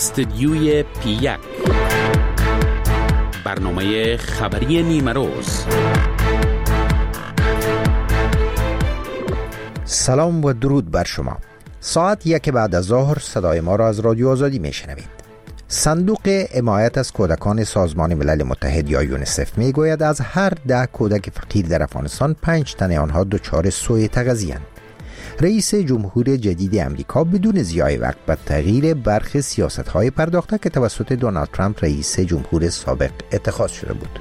استدیوی پی1 برنامه خبری نیمه روز. سلام و درود بر شما. ساعت 1 بعد از ظهر صدای ما را از رادیو آزادی میشنوید. صندوق حمایت از کودکان سازمان ملل متحد یا یونیسف میگوید از هر 10 کودک فقیر در افغانستان 5 تن آنها دچار سوء تغذیه‌اند. رئیس جمهور جدید امریکا بدون ضیاع وقت به تغییر برخی سیاست‌های پرداخته که توسط دونالد ترامپ رئیس جمهور سابق اتخاذ شده بود.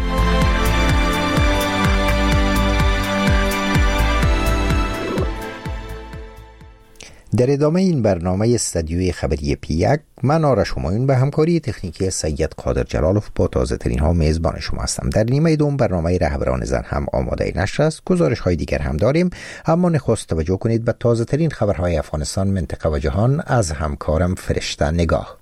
در ادامه این برنامه استدیوی خبری پی1 من آرش همایون به همکاری تکنیکی سید قادر جلالوف با تازه ترین ها میزبان شما هستم. در نیمه دوم برنامه رهبران زن هم آماده نشر است. گزارش های دیگر هم داریم، اما نخست توجه کنید به تازه ترین خبرهای افغانستان، منطقه و جهان از همکارم فرشته نگاه.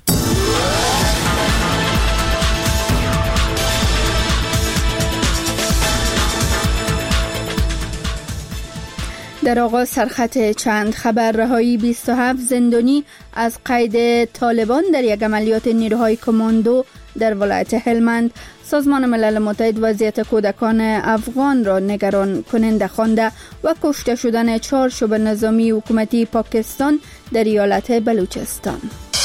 در آغاز سرخط چند خبر: رهایی 27 زندانی از قید طالبان در یک عملیات نیروهای کماندو در ولایت هلمند. سازمان ملل متحد وضعیت کودکان افغان را نگران کننده خوانده و کشته شدن 4 شبه نظامی حکومتی پاکستان در ایالت بلوچستان.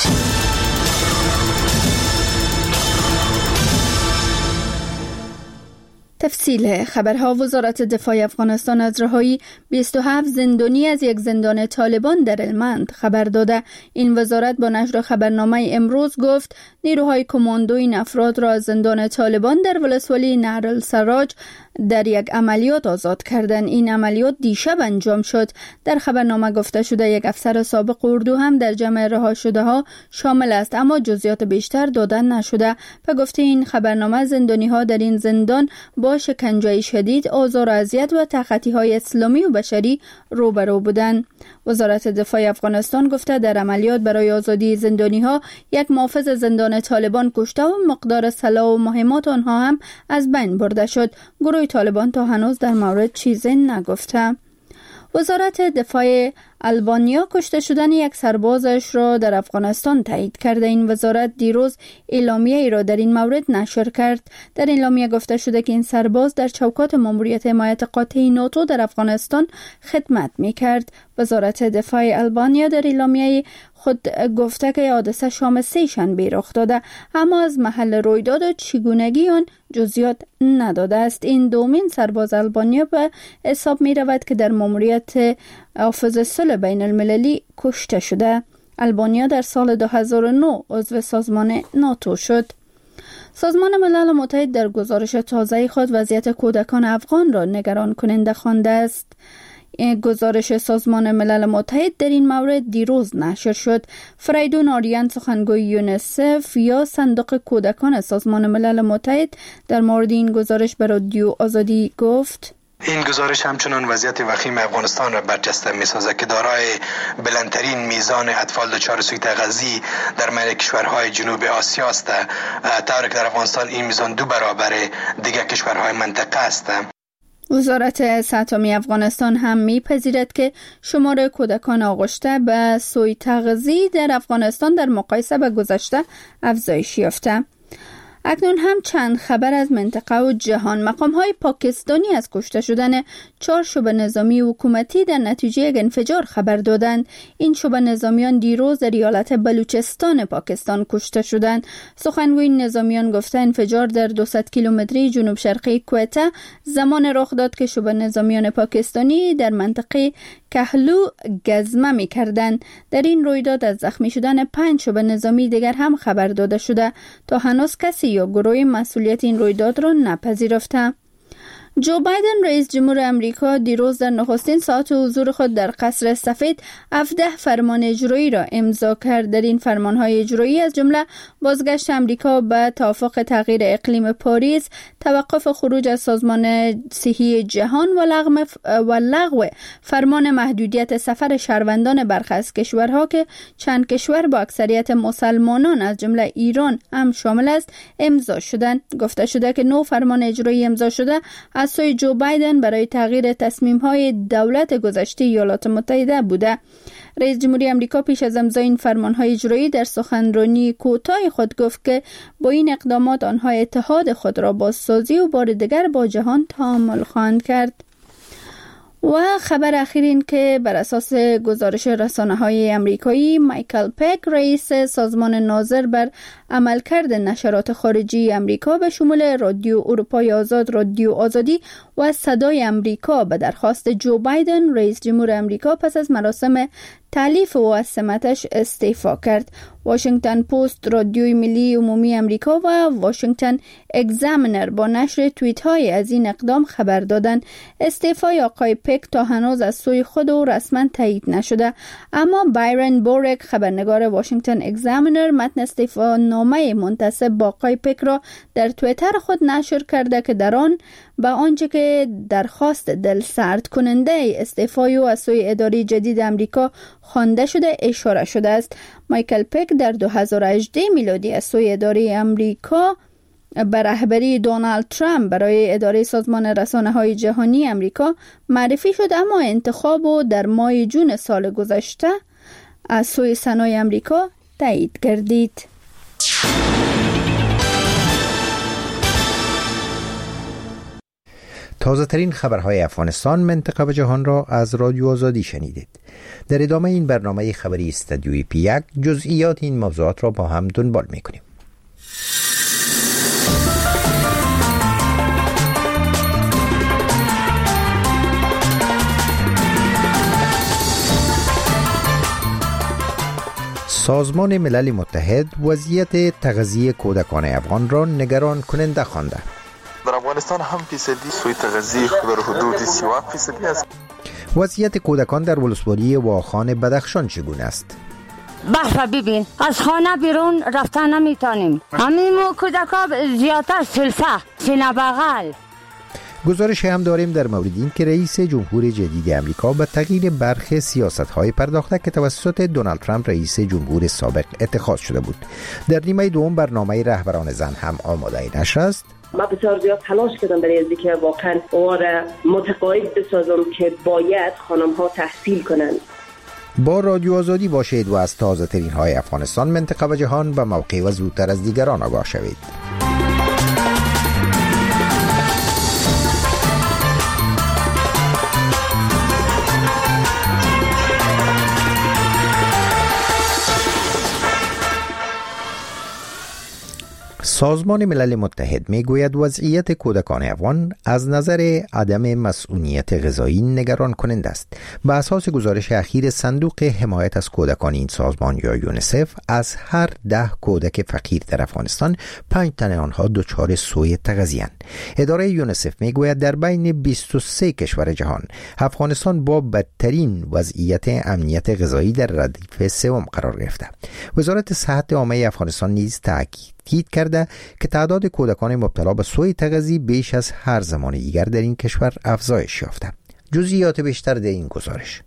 تفصیل خبرها: وزارت دفاع افغانستان از رهایی 27 زندانی از یک زندان طالبان در هلمند خبر داده. این وزارت با نشر خبرنامه امروز گفت نیروهای کماندو این افراد را از زندان طالبان در ولسوالی نهر السراج در یک عملیات آزاد کردند. این عملیات دیشب انجام شد. در خبرنامه گفته شده یک افسر سابق اردو هم در جمع رها شده ها شامل است، اما جزئیات بیشتر دادن نشده. به گفته این خبرنامه زندانی ها در این زندان با شکنجه شدید، آزار و اذیت و تخطی های اسلامی و بشری روبرو بودند. وزارت دفاع افغانستان گفته در عملیات برای آزادی زندانی ها یک محافظ زندان طالبان کشته و مقدار سلاح و مهمات آنها هم از بین برده شد. گروه طالبان تا هنوز در مورد چیزی نگفته. وزارت دفاع آلبانیا کشته شدن یک سربازش را در افغانستان تایید کرده. این وزارت دیروز اعلامیه ای را در این مورد نشر کرد. در اعلامیه گفته شده که این سرباز در چوکات ماموریت حمایت قاطع ناتو در افغانستان خدمت می‌کرد. وزارت دفاع آلبانیا در اعلامیه خود گفته که حادثه شام 3 شنبه رخ داده، اما از محل رویداد و چگونگی آن جزئیات نداده است. این دومین سرباز آلبانیا به حساب می رود که در ماموریت حافظ صلح بین المللی کشته شده. آلبانیا در سال 2009 عضو سازمان ناتو شد. سازمان ملل متحد در گزارش تازه خود وضعیت کودکان افغان را نگران کننده خوانده است. گزارش سازمان ملل متحد در این مورد دیروز نشر شد. فریدون آریان، سخنگوی یونیسف یا صندوق کودکان سازمان ملل متحد، در مورد این گزارش به رادیو آزادی گفت: این گزارش همچنان وضعیت وخیم افغانستان را برجسته می‌سازد که دارای بلندترین میزان اطفال دچار سوء تغذیه در میان کشورهای جنوب آسیا است، طوری که در افغانستان این میزان 2 برابر دیگر کشورهای منطقه است. وزارت صحت عامه افغانستان هم می‌پذیرد که شمار کودکان آغشته به سوء تغذیه در افغانستان در مقایسه با گذشته افزایش یافته. اکنون هم چند خبر از منطقه و جهان. مقام‌های پاکستانی از کشته شدن 4 شبه نظامی حکومتی در نتیجه یک انفجار خبر دادند. این شبه نظامیان دیروز در ایالت بلوچستان پاکستان کشته شدند. سخنگوی نظامیان گفته انفجار در 200 کیلومتری جنوب شرقی کوئته زمان رخ داد که شبه نظامیان پاکستانی در منطقه کهلو گزمه می‌کردند. در این رویداد از زخمی شدن 5 شبه نظامی دیگر هم خبر داده شده. تا هنوز کسی یا گروه مسئولیت این رویداد را نپذیرفته. جو بایدن رئیس جمهور امریکا دیروز در نخستین ساعت حضور خود در قصر سفید 17 فرمان اجرایی را امضا کرد. در این فرمانهای اجرایی از جمله بازگشت امریکا به توافق تغییر اقلیم پاریس، توقف خروج از سازمان صحی جهان و لغو فرمان محدودیت سفر شهروندان برخی از کشورها که چند کشور با اکثریت مسلمانان از جمله ایران هم شامل است امضا شدند. گفته شده که 9 فرمان اجرایی امضا شده از از سوی جو بایدن برای تغییر تصمیم‌های دولت گذشته ایالات متحده بوده. رئیس جمهوری آمریکا پیش از امضای این فرمان‌های اجرایی در سخنرانی کوتاه خود گفت که با این اقدامات آنها اتحاد خود را بازسازی و بار دیگر با جهان تعامل خواهند کرد. و خبر اخیر این که بر اساس گزارش رسانه‌های آمریکایی، مایکل پک رئیس سازمان ناظر بر عملکرد نشرات خارجی آمریکا به شمول رادیو اروپای آزاد، رادیو آزادی و صدای آمریکا به درخواست جو بایدن رئیس جمهور آمریکا پس از مراسم تألیف و سمتش استعفا کرد. واشنگتن پست، رادیوی ملی عمومی آمریکا و واشنگتن اگزامینر با نشر توییت های از این اقدام خبر دادند. استعفای آقای پک تا هنوز از سوی خود و رسما تایید نشده، اما بایرن بورک خبرنگار واشنگتن اگزامینر متن استعفا نامه منتسب با آقای پک را در توییتر خود نشر کرده که در آن با آنچه که درخواست دلسرد کننده استعفای او از سوی اداره جدید آمریکا خوانده شده اشاره شده است. مایکل پک در 2018 میلادی از سوی اداره آمریکا به رهبری دونالد ترامپ برای اداره سازمان رسانه‌های جهانی آمریکا معرفی شد، اما انتخاب او در ماه جون سال گذشته از سوی سنای آمریکا تایید گردید. تازه ترین خبرهای افغانستان، منطقه و جهان را از رادیو آزادی شنیدید. در ادامه این برنامه خبری استودیوی پی1 جزئیات این موضوعات را با هم دنبال می‌کنیم. سازمان ملل متحد وضعیت تغذیه کودکان افغان را نگران کننده خوانده. در افغانستان هم فیصدی سوی تغذیه در حدود 30% است. وضعیت کودکان در ولسوالی واخان بدخشان چگونه است؟ بحث ببین، از خانه بیرون رفتن نمیتونیم. همین کودکا زیادتر سینه بغل. گزارش هم داریم در مورد این که رئیس جمهور جدید آمریکا به تغییر برخی سیاست‌های پرداخته که توسط دونالد ترامپ رئیس جمهور سابق اتخاذ شده بود. در نیمه دوم برنامه رهبران زن هم آماده نشر است. ما بسیار زیاد تلاش کردم برای اینکه واقعا اواره متقاعد بسازم که باید خانم‌ها تحصیل کنند. با رادیو آزادی باشید و از تازه ترین های افغانستان، منطقه و جهان به موقع و زودتر از دیگران آگاه شوید. سازمان ملل متحد میگوید وضعیت کودکان افغان از نظر عدم مسئولیت غذایی نگران کننده است. به اساس گزارش اخیر صندوق حمایت از کودکان این سازمان یا یونیسف، از هر 10 کودک فقیر در افغانستان 5 تن آنها دچار سوء تغذیه‌اند. اداره یونیسف میگوید در بین 23 کشور جهان افغانستان با بدترین وضعیت امنیت غذایی در ردیف سوم قرار گرفته. وزارت صحت عامه افغانستان نیز تأکید کرده که تعداد کودکان مبتلا به سوء تغذیه بیش از هر زمان دیگر در این کشور افزایش یافته. جزئیات بیشتر در این گزارش.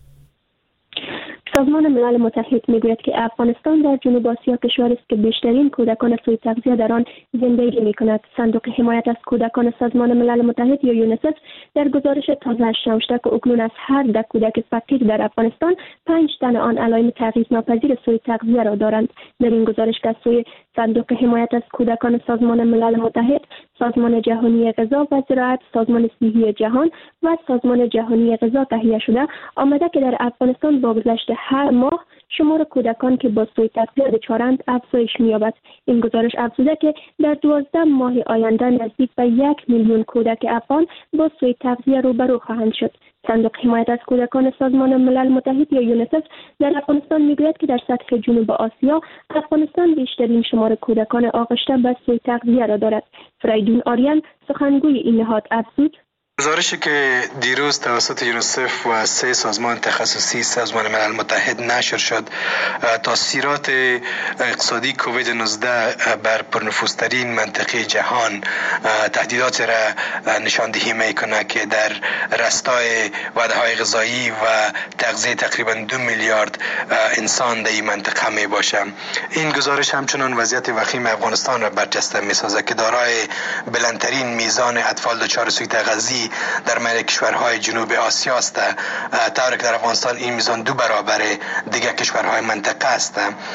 سازمان ملل متحد میگوید که افغانستان در جنوب آسیا کشوری است که بیشترین کودکان سوء تغذیه در آن زندگی می‌کند. صندوق حمایت از کودکان سازمان ملل متحد یا یونیسف در گزارش تازه‌اش نوشته که اکنون از هر 10 کودک فقیر در افغانستان 5 تن آن علائم تغییرناپذیر سوء تغذیه را دارند. در این گزارش که از سوی صندوق حمایت از کودکان سازمان ملل متحد، سازمان جهانی غذا و زراعت، سازمان صحی جهان و سازمان جهانی غذا تهیه شده، آمده که در افغانستان با گذشت هر ماه شمار کودکان که با سوء تغذیه دچارند افزایش می‌یابد. این گزارش افزوده که در 12 ماه آینده نزدیک به 1 میلیون کودک افغان با سوء تغذیه روبرو خواهند شد. صندوق حمایت از کودکان سازمان ملل متحد یا یونیسف در افغانستان میگوید که در سطح جنوب آسیا افغانستان بیشترین شمار کودکان آغشته به سوء تغذیه را دارد. فریدون آریان سخنگوی این نهاد افزود: گزارشی که دیروز توسط یونیسف و 3 سازمان تخصصی سازمان ملل متحد نشر شد، تاثیرات اقتصادی کووید 19 بر پرنفوذترین منطقه جهان تهدیدات را نشاندهی میکنه که در راستای وعده‌های غذایی و تغذیه تقریبا 2 میلیارد انسان در این منطقه می باشه. این گزارش همچنان وضعیت وخیم افغانستان را برجسته می سازه که دارای بلندترین میزان اطفال دچار سوء تغذیه در میان کشورهای جنوب آسیا است، طوری که در افغانستان این میزان 2 برابر دیگر کشورهای منطقه است.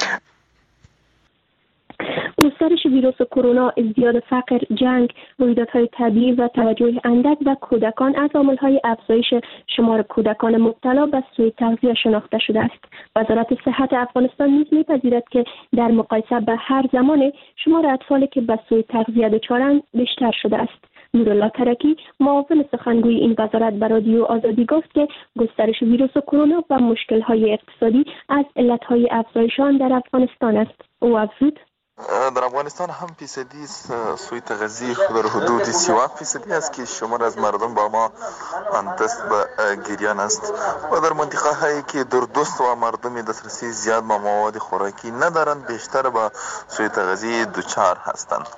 گسترش ویروس کرونا، ازدیاد فقر، جنگ، رویدادهای طبیعی و توجه اندک به کودکان از عامل‌های افزایش شمار کودکان مبتلا به سوء تغذیه شناخته شده است. وزارت صحت افغانستان نیز می‌پذیرد که در مقایسه به هر زمان شمار اطفالی که به سوء تغذیه دچارند بیشتر شده است. نورالله ترکی، معاون سخنگوی این وزارت به رادیو آزادی گفت که گسترش ویروس کرونا و مشکل‌های اقتصادی از علت‌های افزایش آن در افغانستان است. او افزود: در افغانستان هم فیصدی سوء تغذیه در حدود 37% است که شمار از مردم با ما دست به گریان است و در منطقه هایی که دردست و مردم دسترسی زیاد به مواد خوراکی ندارند بیشتر به سوء تغذیه دچار هستند.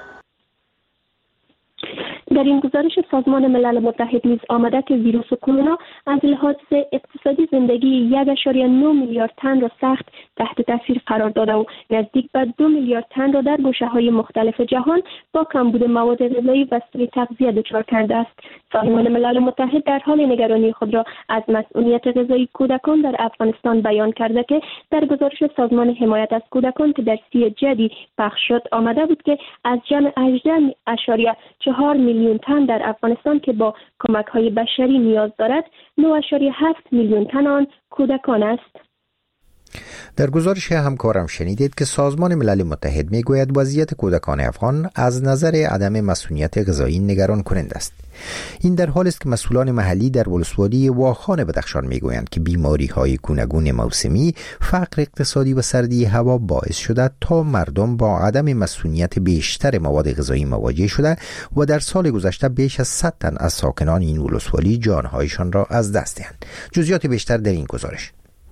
در این گزارش سازمان ملل متحد نیز آمده که ویروس کرونا از لحاظ اقتصادی زندگی 1.9 میلیارد تن را سخت تحت تاثیر قرار داده و نزدیک به 2 میلیارد تن را در گوشه‌های مختلف جهان با کمبود مواد غذایی و سوء تغذیه دچار کرده است. سازمان ملل متحد در حال نگرانی خود را از مسئولیت غذایی کودکان در افغانستان بیان کرده که در گزارش سازمان حمایت از کودکان که در 30 جدی پخش شد آمده بود که از جمع 18.4 میلیون تن در افغانستان که با کمک‌های بشری نیاز دارد، 9.7 میلیون تن آن کودکان است. در گزارش همکارم شنیدید که سازمان ملل متحد میگوید وضعیت کودکان افغان از نظر عدم مسئولیت غذایی نگران کننده است. این در حالی است که مسئولان محلی در ولسوالی واخان بدخشان میگویند که بیماری‌های گوناگون موسمی، فقر اقتصادی و سردی هوا باعث شده تا مردم با عدم مسئولیت بیشتر مواد غذایی مواجه شده و در سال گذشته بیش از 100 تن از ساکنان این ولسوالی جانهایشان را از دست دهند. جزئیات بیشتر در این گزارش.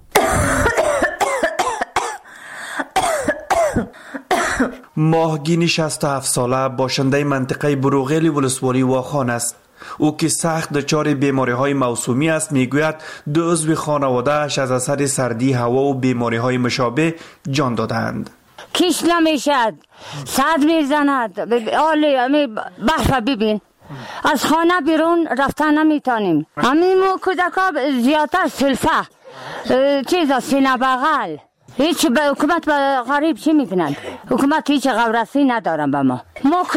ماهگینی 67 ساله باشنده منطقه بروغیل ولسوالی واخان است. او که سخت دچار بیماری‌های موسمی است میگوید 2 عضو خانواده‌اش از اثر سردی هوا و بیماری‌های مشابه جان دادند. کیش نمیشد، صد میزند، آلی بحث ببین، از خانه بیرون رفتن نمیتونیم. همین کودکا زیادتر سلفه چیزا سینه بغل، هیچ به حکومت به غریب چی میکنند؟ حکومت هیچ غورسی ندارن به ما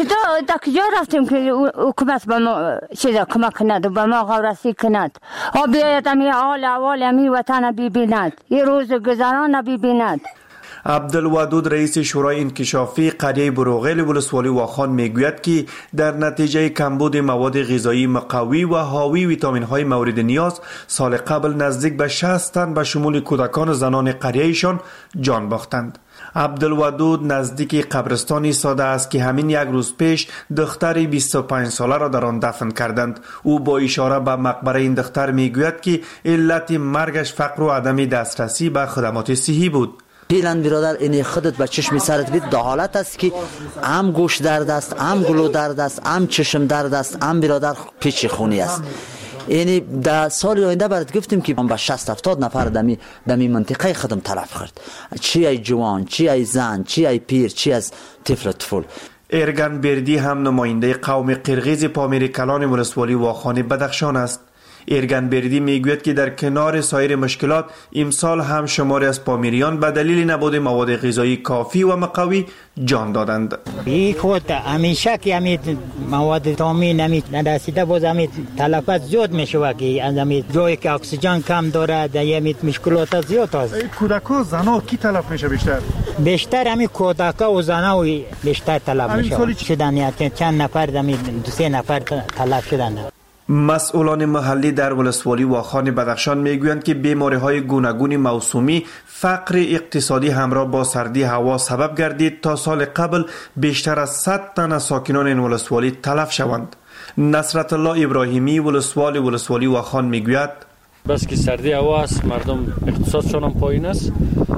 کجا رفتیم که حکومت به ما چیزا کمک کند و به ما غورسی کند. بیاید امی حال اول امی وطن ببیند، یه روز گذران ببیند. عبدالودود رئیس شورای انکشافی قریه بروغیل ولسوالی واخان میگوید که در نتیجه کمبود مواد غذایی مقوی و حاوی ویتامین‌های مورد نیاز سال قبل نزدیک به 60 تن به شمول کودکان و زنان قریهشان جان باختند. عبدالودود نزدیک قبرستان ایستاده است که همین 1 روز پیش دختری 25 ساله را در آن دفن کردند. او با اشاره به مقبره این دختر میگوید که علت مرگش فقر و عدم دسترسی به خدمات صحی بود. پیلن برادر این خودت به چشم سرت بید در حالت است که هم گوش درد است، هم گلو درد است، هم چشم درد است، هم برادر پیچ خونی است. یعنی در سال آینده برات گفتیم که با 60-70 نفر دمی منطقه خودم تلف کرد، چی ای جوان، چی ای زن، چی ای پیر، چی از طفل. ارگن بردی هم نماینده قوم قرغیز پامیر کلان ولسوالی واخان بدخشان است. ارگن بردی میگوید که در کنار سایر مشکلات امسال هم شماری از پامیریان به دلیل نبود مواد غذایی کافی و مقوی جان دادند. این خود همیشه که همین مواد تامین نداشته باز همین تلفات زیاد میشه که از همین جایی که اکسیژن کم داره در همین مشکلات زیاد است. کودکا و زنا کی تلف میشه بیشتر همین کودکا و زنا بیشتر تلف میشه. شدن چند نفر همین 2-3 نفر تلف شدن. مسئولان محلی در ولسوالی واخان بدخشان میگویند که بیماری‌های گوناگون موسمی، فقر اقتصادی همراه با سردی هوا سبب گردید تا سال قبل بیشتر از 100 تن از ساکنان این ولسوالی تلف شوند. نصرت الله ابراهیمی ولسوالی واخان میگوید بس که سردی هوا است، مردم اقتصادشان هم پایین است،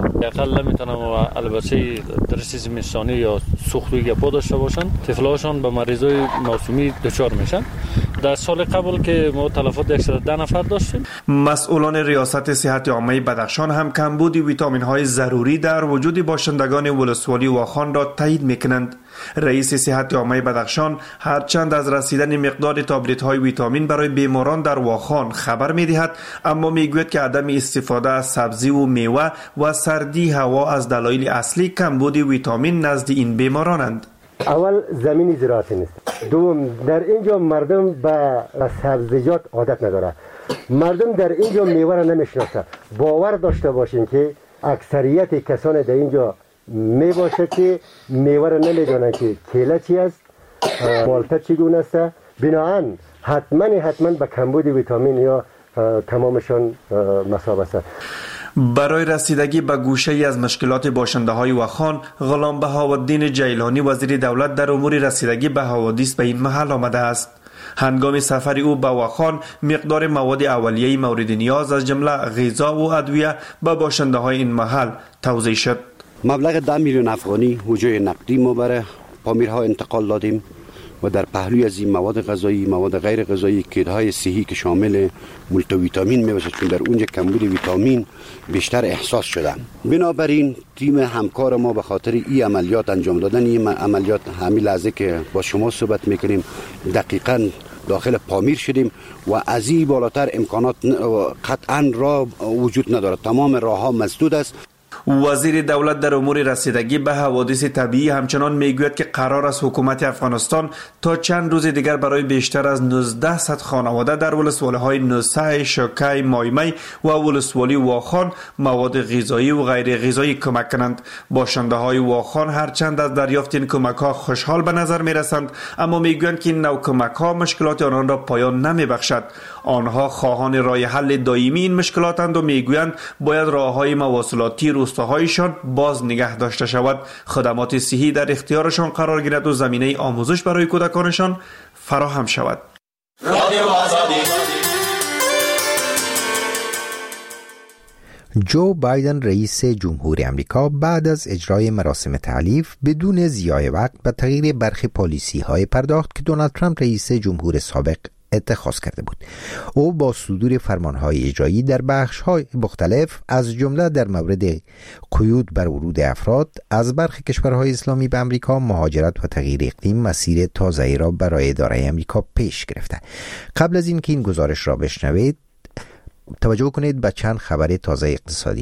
اقل نمیتونن و البته درست زمستانی یا سوختگی گپا داشته باشن، طفلاشان به مریضای موسمی دچار میشن. در سال قبل که ما تلفات 110 نفر داشتیم. مسئولان ریاست صحت عامه بدخشان هم کمبود ویتامین های ضروری در وجود باشندگان ولسوالی واخان را تایید میکنند. رئیس صحت عامه بدخشان هرچند از رسیدن مقدار تابلت های ویتامین برای بیماران در واخان خبر میدهد، اما میگوید که عدم استفاده از سبزی و میوه و سردی هوا از دلایل اصلی کمبود ویتامین نزد این بیمارانند. اول زمین زراعتی نیست، دوم در اینجا مردم به سبزیجات عادت نداره، مردم در اینجا میوه را نمیشناسه. باور داشته باشین که اکثریت کسان در اینجا میباشه که میوه را نمیدونن که کیله چی است، مالته چگونه است. بنابراین حتما به کمبود ویتامین یا تمامشان مصاب است. برای رسیدگی به گوشه ای از مشکلات باشنده های واخان، غلام بهاءالدین جیلانی وزیر دولت در امور رسیدگی به حوادث به این محل آمده است. هنگام سفر او به واخان مقدار مواد اولیه مورد نیاز از جمله غذا و ادویه به باشنده های این محل توزیع شد. مبلغ 10 میلیون افغانی وجوه نقدی ما برای پامیرها انتقال دادیم و در پهلوی از این مواد غذایی، مواد غیر غذایی، کدهای صحی که شامل مولتی ویتامین میباشد، چون در اونجا کمبود ویتامین بیشتر احساس شده. بنابراین تیم همکار ما به خاطر این عملیات انجام دادن، این عملیات همین لحظه که با شما صحبت میکنیم دقیقاً داخل پامیر شدیم و از این بالاتر امکانات قطعاً راه وجود نداره، تمام راه ها مسدود است. وزیر دولت در امور رسیدگی به حوادث طبیعی همچنان میگوید که قرار است حکومت افغانستان تا چند روز دیگر برای بیشتر از 1900 خانواده در ولسوالی های نوسه، شوکای، مایمی و ولسوالی واخان مواد غذایی و غیر غذایی کمک کنند. باشنده های واخان هرچند از دریافت این کمک ها خوشحال به نظر می رسند، اما میگویند که این نوع کمک ها مشکلات آنان را پایان نمی بخشد. آنها خواهان راه حل دائمی این مشکلاتند و میگویند باید راههای مواصلاتی روستاهایشان باز نگه داشته شود، خدمات صحی در اختیارشان قرار گیرد و زمینه آموزش برای کودکانشان فراهم شود. جو بایدن رئیس جمهور امریکا بعد از اجرای مراسم تعلیف بدون ضیاع وقت به تغییر برخی پالیسی های پرداخت که دونالد ترامپ رئیس جمهور سابق اتخاذ کرده بود. او با صدور فرمانهای اجرایی در بخش‌های مختلف از جمله در مورد قیود بر ورود افراد از برخی کشورهای اسلامی به امریکا، مهاجرت و تغییر اقلیم مسیر تازه‌ای را برای اداره امریکا پیش گرفته. قبل از اینکه این گزارش را بشنوید توجه کنید به چند خبر تازه اقتصادی.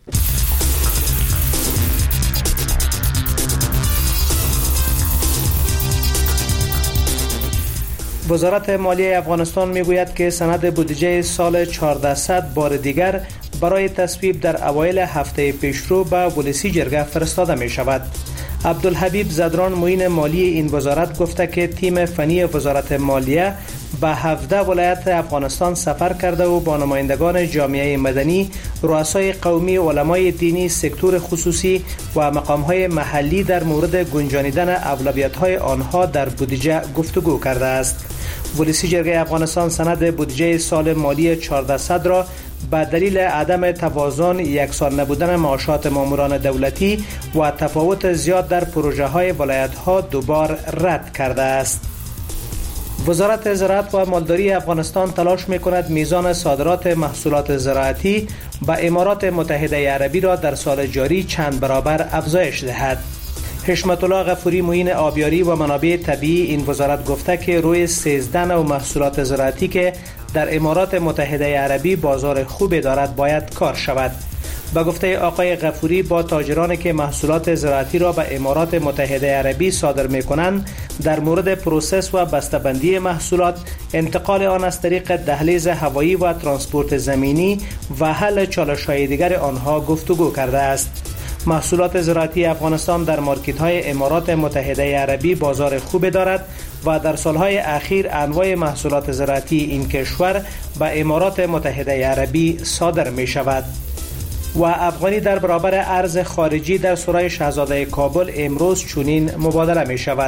وزارت مالیه افغانستان میگوید که سند بودجه سال 1400 بار دیگر برای تصویب در اوایل هفته پیشرو به ولسی جرگه فرستاده می شود. عبدالحبیب زدران معین مالی این وزارت گفته که تیم فنی وزارت مالیه به 17 ولایت افغانستان سفر کرده و با نمایندگان جامعه مدنی، رؤسای قومی، علمای دینی، سکتور خصوصی و مقامهای محلی در مورد گنجانیدن اولویت‌های آنها در بودجه گفتگو کرده است. ولسی جرگه افغانستان سند بودجه سال مالی 1400 را به دلیل عدم توازن، یکسان نبودن معاشات ماموران دولتی و تفاوت زیاد در پروژه های ولایت ها دوبار رد کرده است. وزارت زراعت و مالداری افغانستان تلاش می‌کند میزان صادرات محصولات زراعتی به امارات متحده عربی را در سال جاری چند برابر افزایش دهد. حشمت الله غفوری معین آبیاری و منابع طبیعی این وزارت گفته که روی 13 نوع محصولات زراعتی که در امارات متحده عربی بازار خوبی دارد باید کار شود. به گفته آقای غفوری با تاجرانی که محصولات زراعتی را به امارات متحده عربی صادر می‌کنند در مورد پروسس و بسته‌بندی محصولات، انتقال آن از طریق دهلیز هوایی و ترانسپورت زمینی و حل چالش‌های دیگر آنها گفتگو کرده است. محصولات زراعتی افغانستان در مارکت‌های امارات متحده عربی بازار خوبی دارد و در سالهای اخیر انواع محصولات زراعتی این کشور به امارات متحده عربی صادر می‌شود. و افغانی در برابر ارز خارجی در سرای شاهزاده کابل امروز چنین مبادله می شود.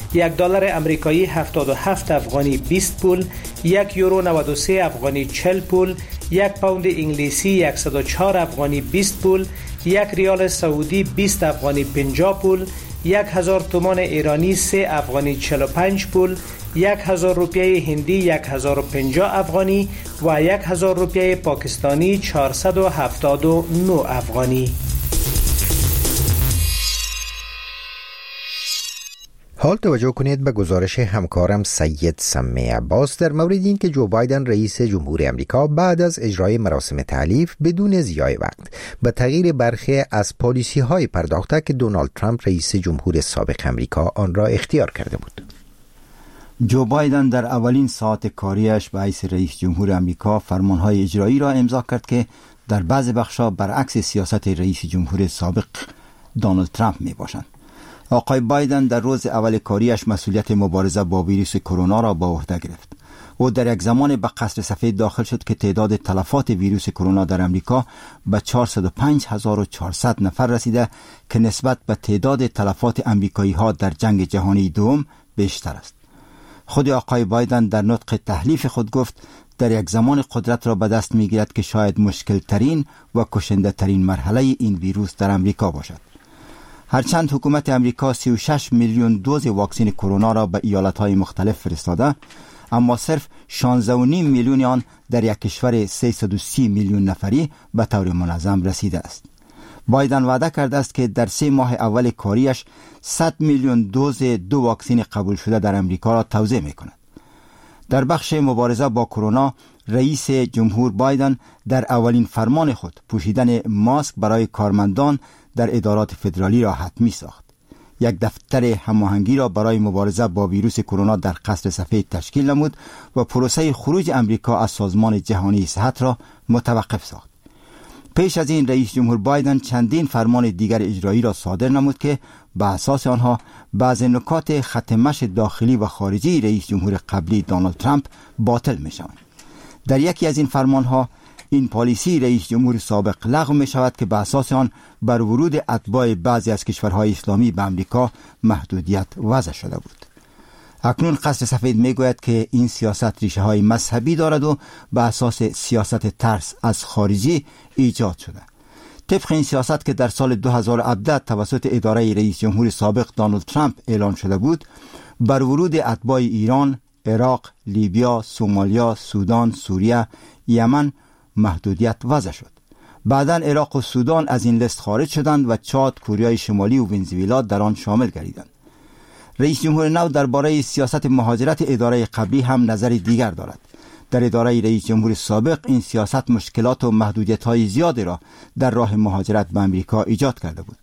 یک دلار امریکایی 77 افغانی 20 پول، یک یورو 93 افغانی 40 پول، یک پوند انگلیسی 104 افغانی 20 پول، یک ریال سعودی 20 افغانی 50 پول، 1000 تومان ایرانی 3 افغانی 45 پول، 1000 روپیه هندی 1050 افغانی و 1000 روپیه پاکستانی 479 افغانی. حال توجه کنید به گزارش همکارم سید سمی عباس در مورد این که جو بایدن رئیس جمهور امریکا بعد از اجرای مراسم تحلیف بدون ضیاع وقت به تغییر برخی از پالیسی های پرداخته که دونالد ترامپ رئیس جمهور سابق امریکا آن را اختیار کرده بود. جو بایدن در اولین ساعت کاریش به حیث رئیس جمهور امریکا فرمانهای اجرایی را امضا کرد که در بعض بخشا برعکس سیاست رئیس جمهور سابق دونالد ترامپ می باشند. آقای بایدن در روز اول کاریش مسئولیت مبارزه با ویروس کرونا را به عهده گرفت. او در یک زمان به قصر سفید داخل شد که تعداد تلفات ویروس کرونا در امریکا به 45400 نفر رسیده که نسبت به تعداد تلفات امریکایی ها در جنگ جهانی دوم بیشتر است. خود آقای بایدن در نطق تحلیف خود گفت در یک زمان قدرت را به دست می گیرد که شاید مشکل ترین و کشنده ترین مرحله این ویروس در امریکا باشد. هرچند حکومت امریکا 36 میلیون دوز واکسن کرونا را به ایالت‌های مختلف فرستاده، اما صرف 16.5 میلیون آن در یک کشور 330 میلیون نفری به طور منظم رسیده است. بایدن وعده کرده است که در 3 ماه اول کاریش 100 میلیون دوز 2 واکسن قبول شده در امریکا را توزیع می‌کند. در بخش مبارزه با کرونا، رئیس جمهور بایدن در اولین فرمان خود پوشیدن ماسک برای کارمندان در ادارات فدرالی را حتمی ساخت. یک دفتر هماهنگی را برای مبارزه با ویروس کرونا در قصر سفید تشکیل نمود و پروسه خروج امریکا از سازمان جهانی صحت را متوقف ساخت. پیش از این رئیس جمهور بایدن چندین فرمان دیگر اجرایی را صادر نمود که به اساس آنها بعض نکات خط مشی داخلی و خارجی رئیس جمهور قبلی دونالد ترامپ باطل می شوند. در یکی از این فرمانها این پالیسی رئیس جمهور سابق لغو می شود که به اساس آن بر ورود اتباع بعضی از کشورهای اسلامی به امریکا محدودیت وضع شده بود. اکنون قصر سفید می گوید که این سیاست ریشه های مذهبی دارد و به اساس سیاست ترس از خارجی ایجاد شده. طبق این سیاست که در سال 2017 توسط اداره رئیس جمهور سابق دونالد ترامپ اعلان شده بود، بر ورود اتباع ایران، عراق، لیبیا، سومالیا، سودان، سوریه، یمن محدودیت وضع شد. بعداً عراق و سودان از این لیست خارج شدند و چاد، کوریای شمالی و ونزوئلا در آن شامل گردیدند. رئیس جمهور نو درباره سیاست مهاجرت اداره قبلی هم نظر دیگر دارد. در اداره رئیس جمهور سابق این سیاست مشکلات و محدودیت‌های زیادی را در راه مهاجرت به امریکا ایجاد کرده بود.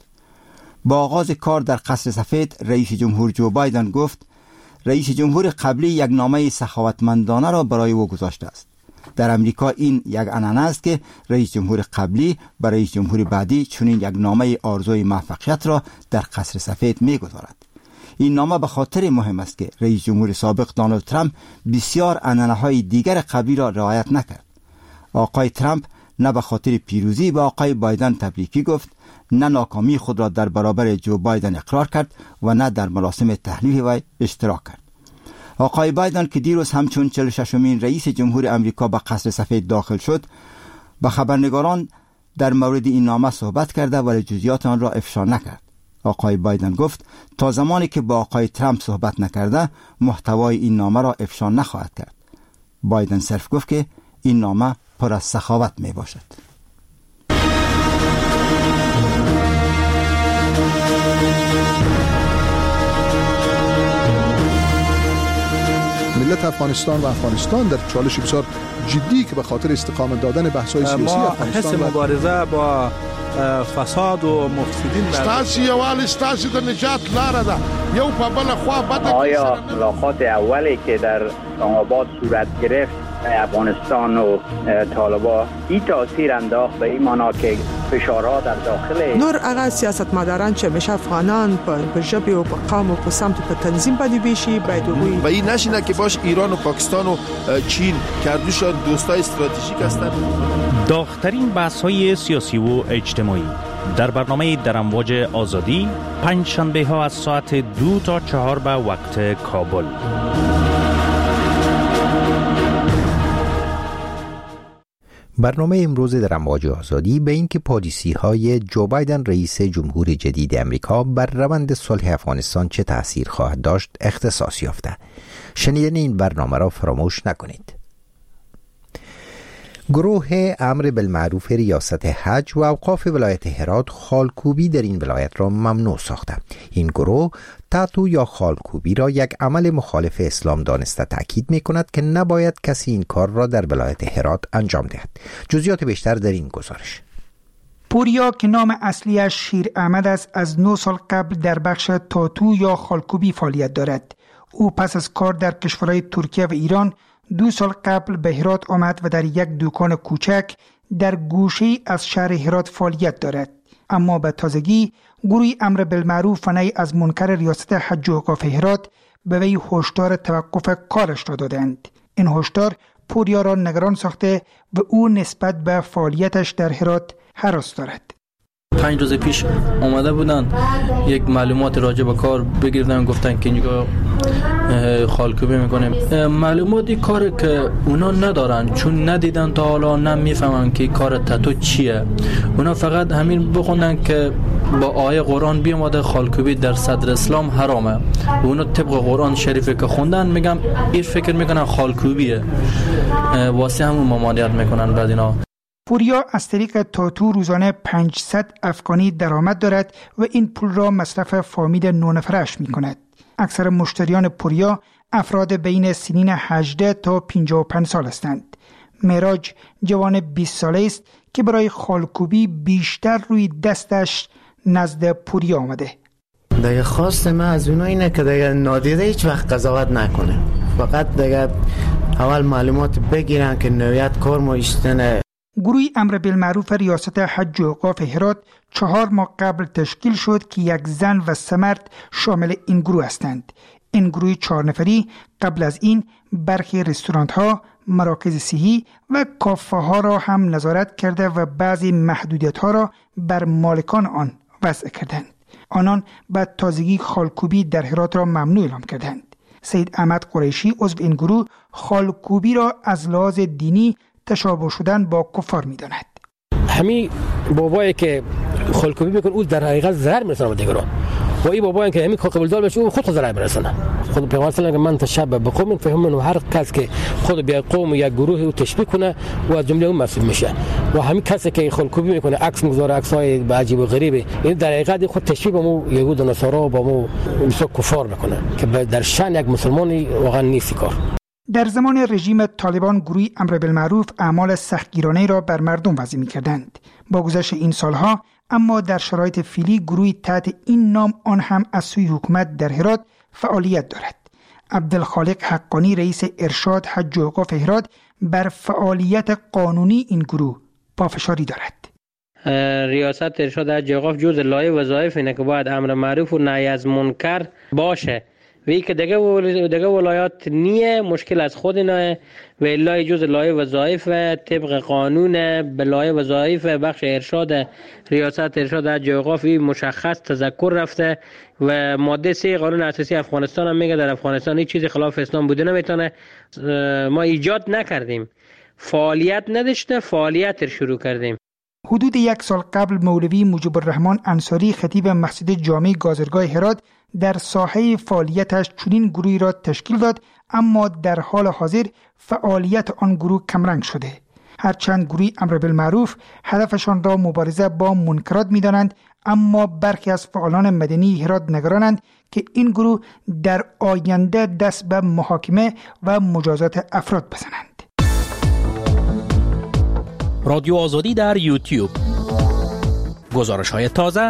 با آغاز کار در قصر سفید، رئیس جمهور جو بایدن گفت رئیس جمهور قبلی یک نامه سخاوتمندانه را برای او گذاشته است. در امریکا این یک عنعنه است که رئیس جمهور قبلی برای رئیس جمهور بعدی چنین یک نامه آرزوی موفقیت را در قصر سفید می‌گذارد. این نامه به خاطر مهم است که رئیس جمهور سابق دونالد ترامپ بسیار عنعنه‌های دیگر قبلی را رعایت نکرد. آقای ترامپ نه به خاطر پیروزی به آقای بایدن تبریکی گفت، نه ناکامی خود را در برابر جو بایدن اقرار کرد و نه در مراسم تحلیف وی اشتراک کرد. آقای بایدن که دیروز همچون 46مین رئیس جمهور امریکا به قصر سفید داخل شد، با خبرنگاران در مورد این نامه صحبت کرده ولی جزئیات آن را افشا نکرد. آقای بایدن گفت تا زمانی که با آقای ترامپ صحبت نکرده محتوای این نامه را افشا نخواهد کرد. بایدن صرف گفت که این نامه پر از سخاوت می باشد. ملت افغانستان و افغانستان در چالش بسیار جدی که به خاطر استقامت دادن بحث‌های سیاسی افغانستان حس مبارزه با فساد و مفسدین ستاسي یوال ستاسي د نجات لاره ده یو په بل خوا بده. آیا ملاقات اولی که در آباد صورت گرفت افغانستان و طالبان این تاثیر انداخت به این معنا که فشارها در داخل نور هغه سیاستمداران چې همیشه افغانان په ژبه او په قوم او په سمت په تنظیم باندې بیشي باید وي و این نشینه که باش ایران و پاکستان و چین کردوشان دوستای استراتژیک هستند. داغ‌ترین بحث‌های سیاسی و اجتماعی در برنامه در امواج آزادی پنج شنبه ها از ساعت 2 تا 4 به وقت کابل. برنامه امروز در امواج آزادی به این که پالیسی های جو بایدن رئیس جمهور جدید امریکا بر روند صلح افغانستان چه تأثیر خواهد داشت اختصاص یافته. شنیدن این برنامه را فراموش نکنید. گروه امر بالمعروف ریاست حج و اوقاف ولایت هرات خالکوبی در این ولایت را ممنوع ساخته. این گروه تاتو یا خالکوبی را یک عمل مخالف اسلام دانسته تاکید می کند که نباید کسی این کار را در ولایت هرات انجام دهد. جزئیات بیشتر در این گزارش. پوریا که نام اصلیش شیر احمد است، از 9 سال قبل در بخش تاتو یا خالکوبی فعالیت دارد. او پس از کار در کشورهای ترکیه و ایران 2 سال قبل به هرات آمد و در یک دکان کوچک در گوشه از شهر هرات فعالیت دارد. اما به تازگی گروه امر بالمعروف و نهی از منکر ریاست حج و اوقاف هرات به وی هشدار توقف کارش را دادند. این هشدار پوریا را نگران ساخته و او نسبت به فعالیتش در هرات هراس دارد. 5 روز پیش آمده بودن یک معلومات راجع به کار بگیردن، گفتن که اینجا خالکوبی میکنیم. معلوماتی کار که اونا ندارن، چون ندیدن تا حالا، نمیفهمن که کار تاتو چیه. اونا فقط همین بخوندن که با آیه قرآن بیامده خالکوبی در صدر اسلام حرامه. اونا طبق قرآن شریفی که خوندن میگم این فکر میکنن خالکوبیه، واسه همون ممانعت میکنن بعد اینا. پوریا از طریق تاتو روزانه 500 افغانی درآمد دارد و این پول را مصرف فامیل 9 نفرش می کند. اکثر مشتریان پوریا افراد بین سنین 18 تا 55 سال هستند. معراج جوان 20 ساله است که برای خالکوبی بیشتر روی دستش نزد پوریا آمده. دیگه خواست من از اونا اینه که دیگه نادیده هیچ وقت قضاوت نکنه، فقط دیگه اول معلومات بگیرن که نویت کار ما اشتنه. گروه امر بالمعروف ریاست حج و اوقاف هرات 4 ماه قبل تشکیل شد که یک زن و 3 مرد شامل این گروه هستند. این گروه 4 نفری قبل از این برخی رستوران ها، مراکز صحی و کافه ها را هم نظارت کرده و بعضی محدودیت ها را بر مالکان آن وضع کردند. آنان بعد تازگی خالکوبی در هرات را ممنوع اعلام کردند. سید احمد قریشی عضو این گروه خالکوبی را از لحاظ دینی تشابه شدن با کفار می‌داند. همین بابایی که خالکوبی میکنه او در حقیقت ضرر میرسونه به دیگران، و این بابایی که همین قبول دار بشه او خود ضرر میرسونه. خود پیغمبر صلی الله علیه و من تشبه بقوم فهم انه هر کس که خود به قوم یا گروه او تشبیه کنه و از جمله اون مسئول میشه. و همین کسی که خالکوبی میکنه عکس میذاره، عکسای عجیب و غریبه، این در حقیقت خود تشبیه به مو یهود و نصارا با مو کفار میکنه که در شأن یک مسلمانی واقعا نیست کار. در زمان رژیم طالبان گروه امر بالمعروف اعمال سختگیرانه را بر مردم وضع می‌کردند. با گذشت این سالها اما در شرایط فعلی گروهی تحت این نام آن هم از سوی حکومت در هرات فعالیت دارد. عبدالخالق حقانی رئیس ارشاد حج و اوقاف هرات بر فعالیت قانونی این گروه پافشاری دارد. ریاست ارشاد حج و اوقاف جز لایحه وظایف اینه که باید امر معروف و نهی از منکر باشه. وی که دیگه ولایات نیه، مشکل از خود نه و الا جز لایحه وظایف طبق قانون به لایحه وظایف بخش ارشاد ریاست ارشاد حج و اوقاف مشخص تذکر رفته و ماده 3 قانون اساسی افغانستان هم میگه در افغانستان هیچ چیزی خلاف اسلام بوده نمیتونه. ما ایجاد نکردیم، فعالیت نداشته، فعالیت رو شروع کردیم. حدود 1 سال قبل مولوی مجیب الرحمن انصاری خطیب مسجد جامع گازرگاه هرات در ساحه فعالیتش چنین گروهی را تشکیل داد، اما در حال حاضر فعالیت آن گروه کمرنگ شده. هرچند گروه امر بالمعروف هدفشان را مبارزه با منکرات می‌دانند، اما برخی از فعالان مدنی هرات نگرانند که این گروه در آینده دست به محاکمه و مجازات افراد بزنند. رادیو آزادی در یوتیوب، گزارش‌های تازه،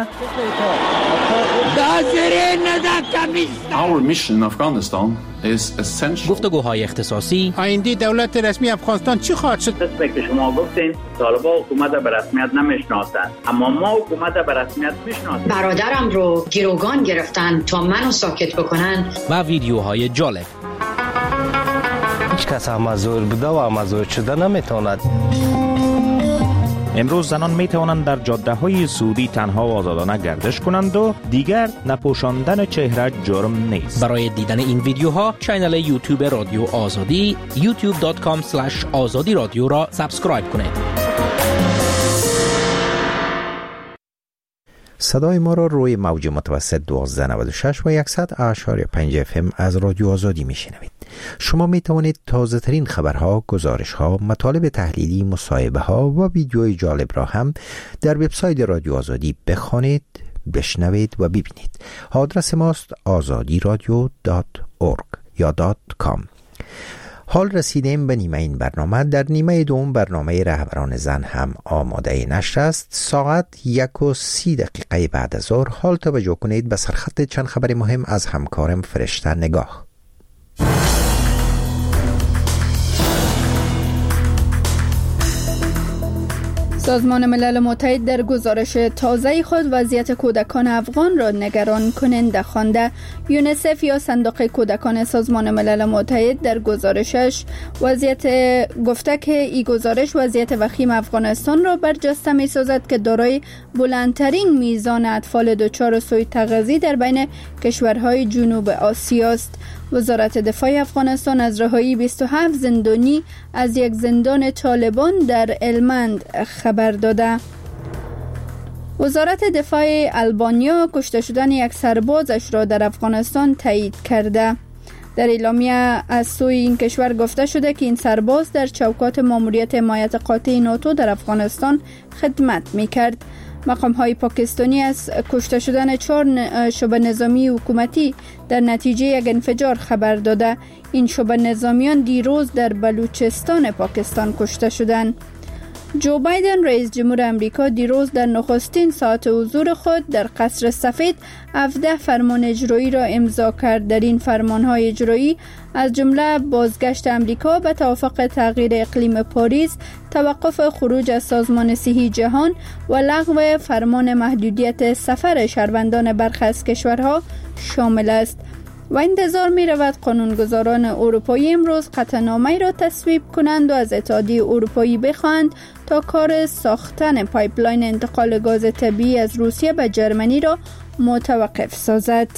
گفتگوهای اختصاصی. آینده دولت رسمی افغانستان چی خواهد شد؟ مثل که شما گفتین طالبان حکومت به رسمیت نمیشناسند، اما ما حکومت به رسمیت میشناسیم. برادرم رو گروگان گرفتن تا منو ساکت بکنن. و ویدیوهای جالب. هیچ کس هم مزور بوده و مزور شده نمیتواند. امروز زنان می توانند در جاده های سعودی تنها و آزادانه گردش کنند و دیگر نپوشاندن چهره جرم نیست. برای دیدن این ویدیوها کانال یوتیوب رادیو آزادی youtube.com/azadi رادیو را سابسکرایب کنید. صدای ما را روی موج متوسط 1296 و 100.5 FM از رادیو آزادی میشنوید. شما می توانید تازه ترین خبرها، گزارشها، مطالب تحلیلی، مصاحبه ها و ویدیوهای جالب را هم در وبسایت رادیو آزادی بخوانید، بشنوید و ببینید. آدرس ماست azadiradio.org یا .com. حال رسیدیم به نیمه این برنامه. در نیمه دوم برنامه رهبران زن هم آماده نشر است. ساعت 1:30 بعد از ظهر. حال توجه کنید به سرخط چند خبر مهم از همکارم فرشته نگاه. سازمان ملل متحد در گزارش تازه خود وضعیت کودکان افغان را نگران کننده خوانده. یونیسف یا صندوق کودکان سازمان ملل متحد در گزارشش گفته که این گزارش وضعیت وخیم افغانستان را برجسته می سازد که دارای بلندترین میزان اطفال دچار سوء تغذیه در بین کشورهای جنوب آسیا است. وزارت دفاع افغانستان از رهایی 27 زندانی از یک زندان طالبان در هلمند خبر داده. وزارت دفاع آلبانیا کشته شدن یک سربازش را در افغانستان تایید کرده. در اعلامیه از سوی این کشور گفته شده که این سرباز در چوکات ماموریت حمایت قاطع ناتو در افغانستان خدمت می‌کرد. مقام‌های پاکستانی از کشته شدن 4 شعبه نظامی حکومتی در نتیجه یک انفجار خبر داده. این شعبه نظامیان دیروز در بلوچستان پاکستان کشته شدند. جو بایدن رئیس جمهور امریکا دیروز در نخستین ساعت حضور خود در قصر سفید 17 فرمان اجرایی را امضا کرد. در این فرمان‌های اجرایی از جمله بازگشت امریکا به توافق تغییر اقلیم پاریس، توقف خروج از سازمان صحی جهان و لغو فرمان محدودیت سفر شهروندان برخی از کشورها شامل است. و انتظار می رود قانونگذاران اروپایی امروز قطعنامه‌ای را تصویب کنند و از اتحادیه اروپایی بخواهند تا کار ساختن پایپلاین انتقال گاز طبیعی از روسیه به جرمنی را متوقف سازد.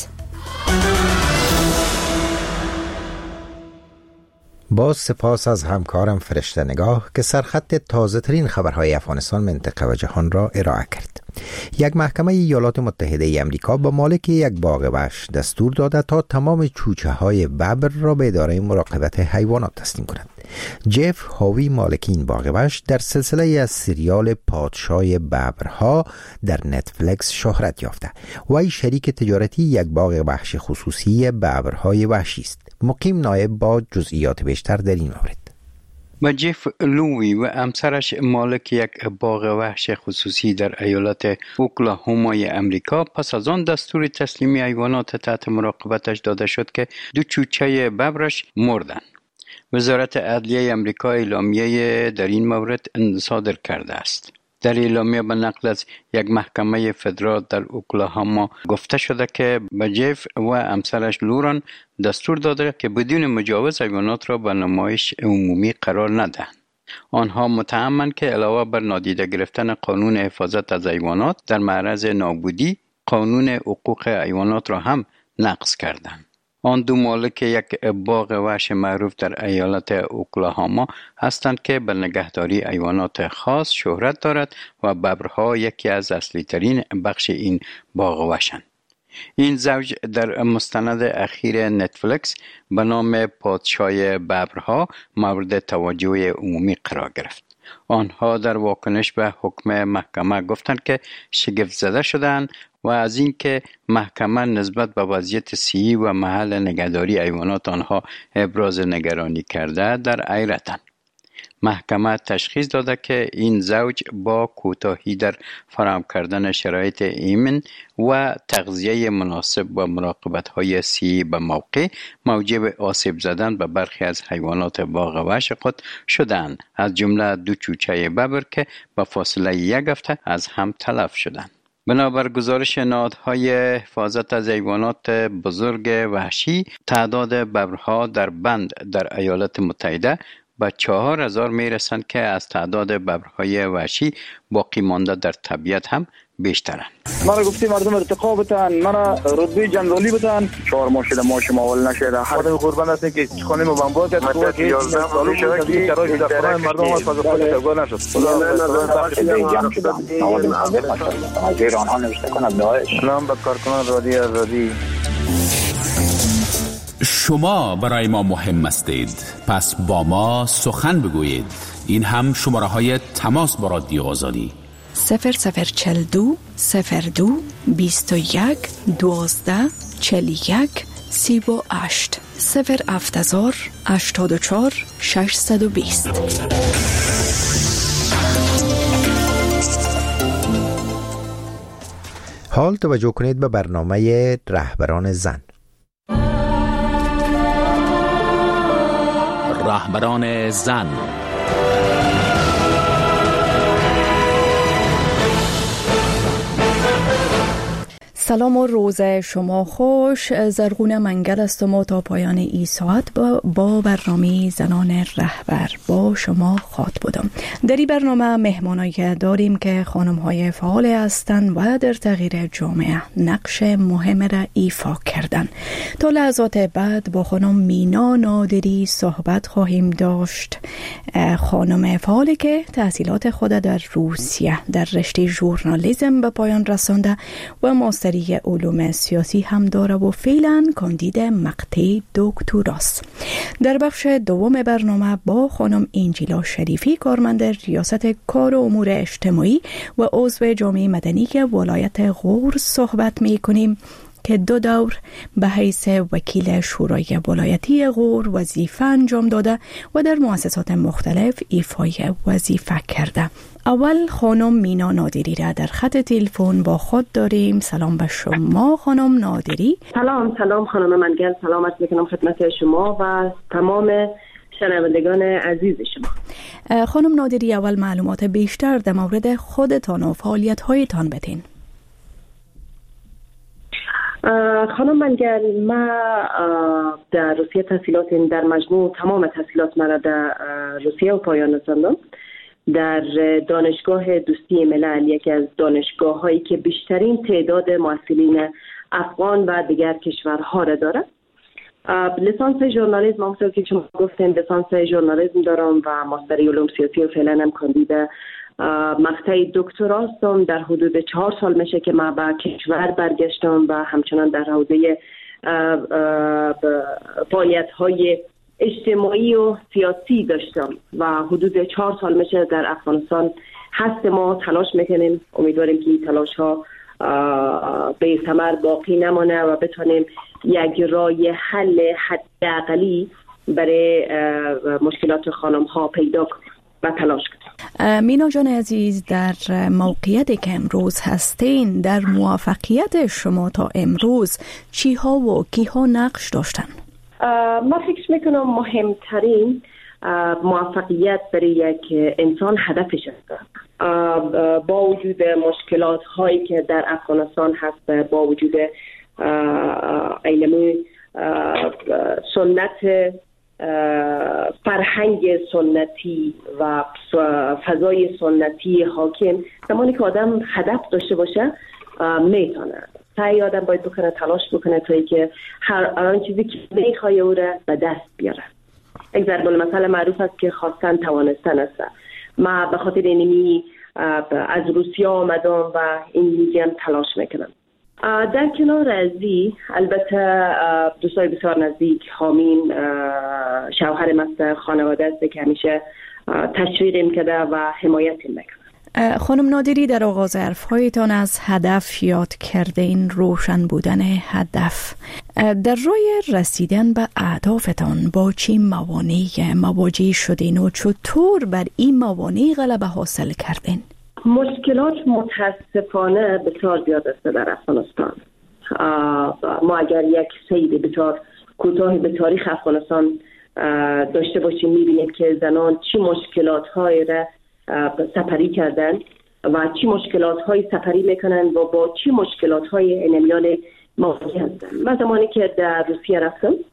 باز سپاس از همکارم فرشته نگاه که سرخط تازه ترین خبرهای افغانستان، منطقه و جهان را ارائه کرد. یک محکمه ایالات متحده ای امریکا با مالک یک باغ وحش دستور داده تا تمام چوچه های ببر را به اداره مراقبت حیوانات تسلیم کند. جف هاوی، مالک این باغ وحش، در سلسله از سریال پادشاه ببرها در نتفلیکس شهرت یافته و ای شریک تجارتی یک باغ وحش خصوصی ببرهای وحشی است. مقیم نایب با جزئیات بیشتر در این مورد. و جف لوی و همسرش مالک یک باغ وحش خصوصی در ایالت اوکلاهومای امریکا پس از آن دستور تسلیمی حیوانات تحت مراقبتش داده شد که 2 چوچه ببرش مردند. وزارت عدلیه امریکا اعلامیه در این مورد صادر کرده است. در اعلامیه به نقل از یک محکمه فدرال در اوکلاهوما گفته شده که به جف و همسرش لوران دستور داده که بدون مجاز حیوانات را به نمایش عمومی قرار ندهند. آنها متهمند که علاوه بر نادیده گرفتن قانون حفاظت از حیوانات در معرض نابودی، قانون حقوق حیوانات را هم نقض کردند. آن 2 مالک یک باغ وحش معروف در ایالت اوکلاهوما هستند که به نگهداری حیوانات خاص شهرت دارد و ببرها یکی از اصلی ترین بخش این باغ وحشند. این زوج در مستند اخیر نتفلیکس به نام پادشاه ببرها مورد توجه عمومی قرار گرفت. آنها در واکنش به حکم محکمه گفتند که شگفت زده شدند و از اینکه محکمه نسبت به وضعیت صحی و محل نگهداری حیوانات آنها ابراز نگرانی کرده در حیرتند. محکمه تشخیص داده که این زوج با کوتاهی در فراهم کردن شرایط ایمن و تغذیه مناسب و مراقبت‌های صحی به موقع موجب آسیب زدن به برخی از حیوانات باغ وحش خود شدند، از جمله 2 چوچه ببر که به فاصله 1 هفته از هم تلف شدند. بنابر گزارش نهادهای حفاظت از حیوانات بزرگ وحشی، تعداد ببرها در بند در ایالات متحده به 4000 میرسند که از تعداد ببرهای وحشی باقی مانده در طبیعت هم بیشترن. مرا گفتی مردم ارتقا بتن، مرا رتبه جنرالی بتن. 4 ماه شده ما شما اول نشده. خدا قربان است که خانه ما بمبار کرد. که 11 سال شده که شرایط در خانه مردم از فاز خود تگار نشد. خدا ایران ها نوشته کنه داعش. سلام به کارکنان رادیو آزادی. شما برای ما مهم هستید، پس با ما سخن بگویید. این هم شماره های تماس با رادیو آزادی 0042 02 21 12 41 38 070 84 620. حال توجه کنید به برنامه رهبران زن. رهبران زن. سلام و روز شما خوش. زرغون منگل است و ما تا پایان این ساعت با برنامه زنان رهبر با شما خواهد بودم. در این برنامه مهمانایی داریم که خانم‌های فعال هستند و در تغییر جامعه نقش مهم را ایفا کردن. تا لحظات بعد با خانم مینا نادری صحبت خواهیم داشت. خانم فعالی که تحصیلات خود در روسیه در رشته ژورنالیسم به پایان رسانده و ماستری علوم سیاسی هم داره و فعلا کاندید مقطع دکتراست. در بخش دوم برنامه با خانم انجیلا شریفی کارمند ریاست کار و امور اجتماعی و عضو جامعه مدنی که ولایت غور صحبت می کنیم که 2 دور به حیث وکیل شورای ولایتی غور وظیفه انجام داده و در مؤسسات مختلف ایفای وظیفه کرده. اول خانم مینا نادری را در خط تلفن با خود داریم. سلام به شما خانم نادری. سلام خانم منگل. سلام عرض میکنم خدمت شما و تمام شنوندگان عزیز شما. خانم نادری، اول معلومات بیشتر در مورد خودتان و فعالیت هایتان بدین. خانم منگل، ما در روسیه تحصیلات در مجموع تمام تحصیلات من در روسیه و پایان رساندم. در دانشگاه دوستی ملل، یکی از دانشگاه هایی که بیشترین تعداد محصلین افغان و دیگر کشورها را دارد. لیسانس ژورنالیسم، همونطور که شما گفتین، لیسانس ژورنالیسم دارم و ماستر علوم سیاسی و فعلا هم کاندید مقطع دکترا هستم. در حدود 4 سال میشه که من به کشور برگشتم و همچنان در حوزه فعالیت‌های اجتماعی و سیاسی داشتم و حدود 4 سال میشه در افغانستان هست. ما تلاش میکنیم، امیدواریم که این تلاش ها به ثمر باقی نمانه و بتونیم یک راه حل حداقلی برای مشکلات خانم ها پیدا کنیم و تلاش کنیم. مینا جان عزیز، در موقعیتی که امروز هستین، در موفقیت شما تا امروز چی ها و کی ها نقش داشتن؟ ما فکر میکنم مهمترین موفقیت برای یک انسان هدفش است. با وجود مشکلات هایی که در افغانستان هست، با وجود علمی سنت فرهنگ سنتی و فضای سنتی حاکم، زمانی که آدم هدف داشته باشه میتونه. سعی آدم باید بکنه، تلاش بکنه تا اینکه هر آن چیزی که میخواد او را به دست بیاره. یک ضرب المثل معروف است که خواستن توانستن است. ما به خاطر اینمی از روسیه آمدم و این تلاش میکنم. در کنار ازی البته دوستای بسیار نزدیک، حامیم شوهر مست خانواده است که همیشه تشویق میکرده و حمایت میکنه. خانم نادری، در آغاز حرف‌هایتان از هدف یاد کرده، این روشن بودن هدف. در راه رسیدن به اهدافتان با چه موانعی مواجه شدین و چطور بر این موانع غلبه حاصل کردین؟ مشکلات متاسفانه بسیار زیاد است در افغانستان. ما اگر یک سیر بسیار کوتاه به تاریخ افغانستان داشته باشیم، می‌بینیم که زنان چه مشکلات‌هایی را سپری کردن و چی مشکلات‌های سپری میکنن و با چی مشکلات‌های نمیان مواجه هستن. من زمانی که در روسیه رفتم،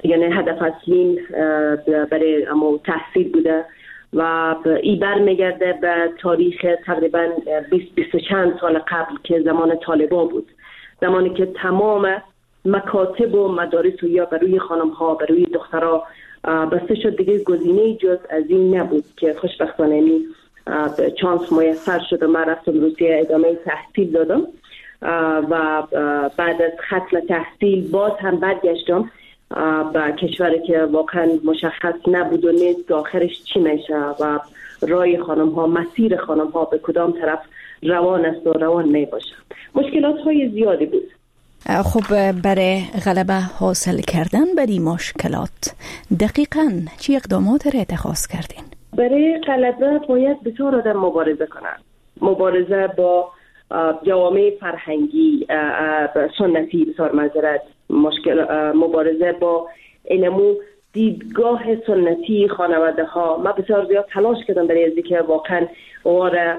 یعنی هدف اصلی برای امو تحصیل بوده و این برمیگرده به تاریخ تقریبا 20 چند سال قبل که زمان طالبان بود، زمانی که تمام مکاتب و مدارس یا بروی خانم ها بروی دخترها بسته شد، دیگه گزینه جز از این نبود که خوشبختانه چانس میسر شد و من رفتم روسیه ادامه تحصیل دادم و بعد از ختم تحصیل باز هم برگشتم به کشوری که واقعا مشخص نبود و نیست آخرش چی میشه و رای خانم ها، مسیر خانم ها به کدام طرف روان است و روان می باشه. مشکلات های زیادی بود. خب برای غلبه حاصل کردن بر این مشکلات دقیقاً چی اقدامات را اتخاذ کردین؟ برای غلبه باید به طور آدم مبارزه کنن، مبارزه با جوامع فرهنگی سنتی، بسیار معذرت، مبارزه با علمو دیدگاه سنتی خانواده ها. من بسیار زیاد تلاش کردم برای از که واقعا اواره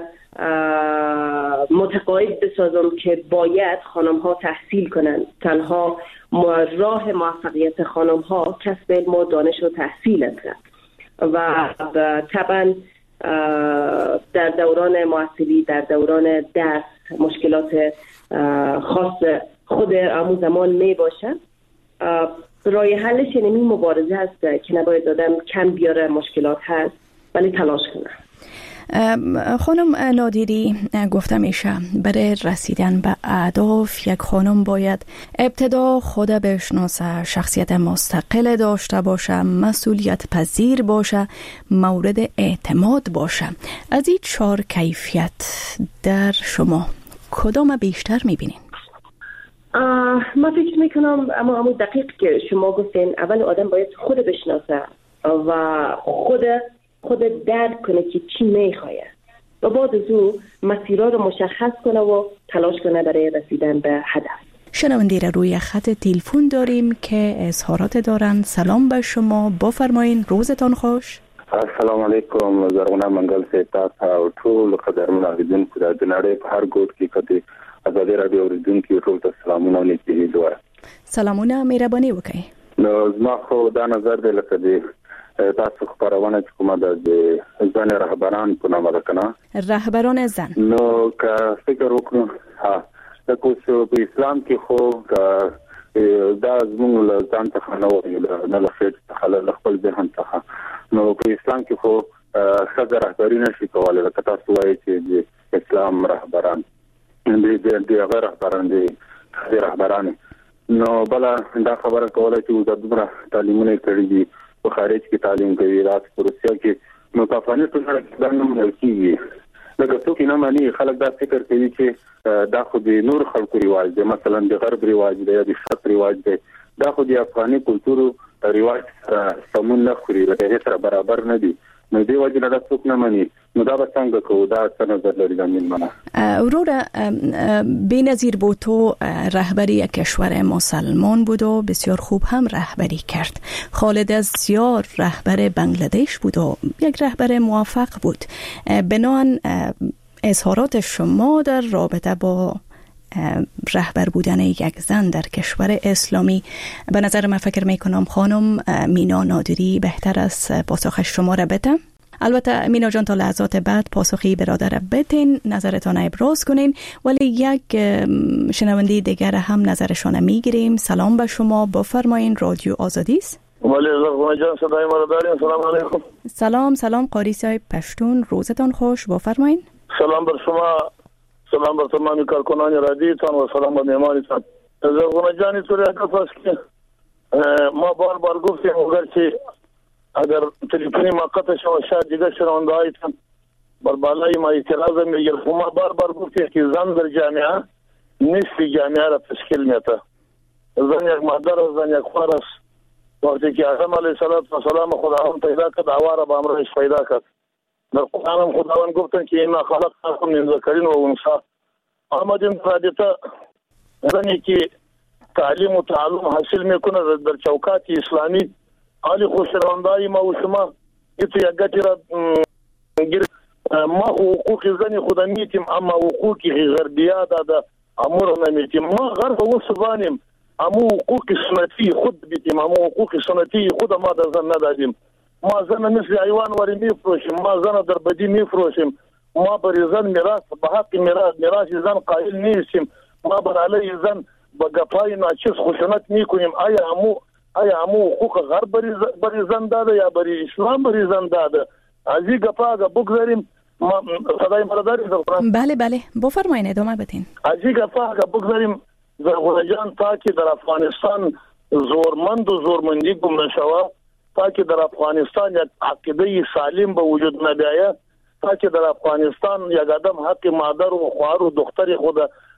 متقاعد بسازم که باید خانم ها تحصیل کنن. تنها راه موفقیت خانم ها کسب علم و دانش و تحصیل است و طبعا در دوران محصولی، در دوران درس مشکلات خاص خود همون زمان می باشه. رای حلش یعنی مبارزه هست که نباید آدم کم بیاره، مشکلات هست ولی تلاش کنه. خانم نادری گفته میشه برای رسیدن به اهداف یک خانم باید ابتدا خود بشناسه، شخصیت مستقل داشته باشه، مسئولیت پذیر باشه، مورد اعتماد باشه. از این 4 کیفیت در شما کدام بیشتر میبینین؟ من فکر میکنم اما دقیق که شما گفتین، اول آدم باید خود بشناسه و خود درک کنه که چی میخواه و بعد از او مسیرها رو مشخص کنه و تلاش کنه برای رسیدن به هدف. شنونده را روی خط تلفن داریم که اظهارات دارن. سلام به شما، بفرمایین، روزتان خوش. السلام علیکم. زرغونه منګل سے تاسو او ټول قدرمن اوریدونکو د نړۍ په هر ګوټ کې کته ازادي رادیو اوریدونکو ټول ته سلامونه او نیکي دعا. سلامونه، مهرباني وکړئ. نو زما خو دا نظر دی لکه دی تاسو خبرونه چې کومه د ځان رهبران په نامه ده کنه، رهبران زن. نو که فکر وکړو د کوڅو په اسلام کې خو دا زموږ له ځان څخه نه وایي، نه له خیر څخه، له خپل ذهن څخه. نو په اسلام کې خو ښځه رهبري نشي کولای. لکه تاسو وایي چې د اسلام رهبران د هغه رهبران دي رهبران. نو بل دا خبره کوله چې د دومره تعلیمونه کړي دي په خارج کې تعلیم کوي، راځي په روسیا کې، نو په افغانستان کې دا نه ملکي لکه څوک نه مانی. خلک دا فکر کوي چې دا خو د نور خلکو رواج دی، مثلا د غرب رواج دی یا د شرق رواج دی. دا خو د افغاني کلتور رواج سمون نه خوري، له سره برابر نه دي. نو دی وجه نه څوک نه مانی. نو دا به څنګه کوو؟ دا څه نظر لري زمین منه؟ اورورا بی‌نظیر بوتو رهبری کشور مسلمان بود و بسیار خوب هم رهبری کرد. خالد الزیار رهبر بنگلادش بود و یک رهبر موفق بود. بنابراین اظهارات شما در رابطه با رهبر بودن یک زن در کشور اسلامی، به نظر من فکر میکنم خانم مینا نادری بهتر از پاسخ شما را بده. البته مینا جان تا لحظات بعد پاسخی برادر بتین، نظرتان ابراز کنین، ولی یک شنونده دیگر هم نظرشان میگیریم. سلام به شما، بفرمایین، رادیو آزادی است. ولی زرغونه جان صدای ما رو دارین. سلام علیکم. سلام قاری صاحب پشتون، روزتان خوش، بفرمایین. سلام بر شما، سلام بر تمامی کارکنان رادیوتان و سلام بر مهمانتان. زرغونه جان اینطوری هدف است که ما بار گفتیم اگرچه اگر تلفنی ما قطع شد شاید دیگه شنونده هایتان بر بالای ما اعتراض میگیره. ما بار گفتیم که زن در جامعه نصف جامعه را تشکیل میده. زن یک مادر و زن یک خور است. وقتی که آدم علیه السلام خداوند پیدا کرد، حوا را به امرش پیدا کرد. در قرآن هم خداوند گفتن که اینا خلقناکم من ذکر و انثی. آمدیم رابطه زنی که تعلیم و تعلم حاصل میکنه در چوکات اسلامی، علی خوشروندایی ما و شما ایتو یک گتی را ما حقوق زنی خدا میتیم، اما حقوقی غربیه دا امور نمیتیم. ما غرب و سبانیم امو حقوق سنتی خود بیتیم، امو حقوق سنتی خود ما در زن ندادیم. ما زن مثل حیوان وری میفروشیم، ما زن در بدی میفروشیم، ما برای زن میراث به حق میراث زن قائل نیستیم، ما بر علیه زن با گپای ناچیز خشونت میکنیم. آیا همو حقوق غرب برای زن داده یا برای اسلام برای زن داده؟ از این گپا اگه بگذاریم صدای مرا داریم؟ بله بفرمایید ادامه بدین. از این گپا اگه بگذاریم زرغونه جان تا که در افغانستان زورمند و زورمندی گم نشود، تا که در افغانستان یک عقیده سالم به وجود نبیاید، تا که در افغانستان یک آدم حق مادر و خواهر و دختر خود،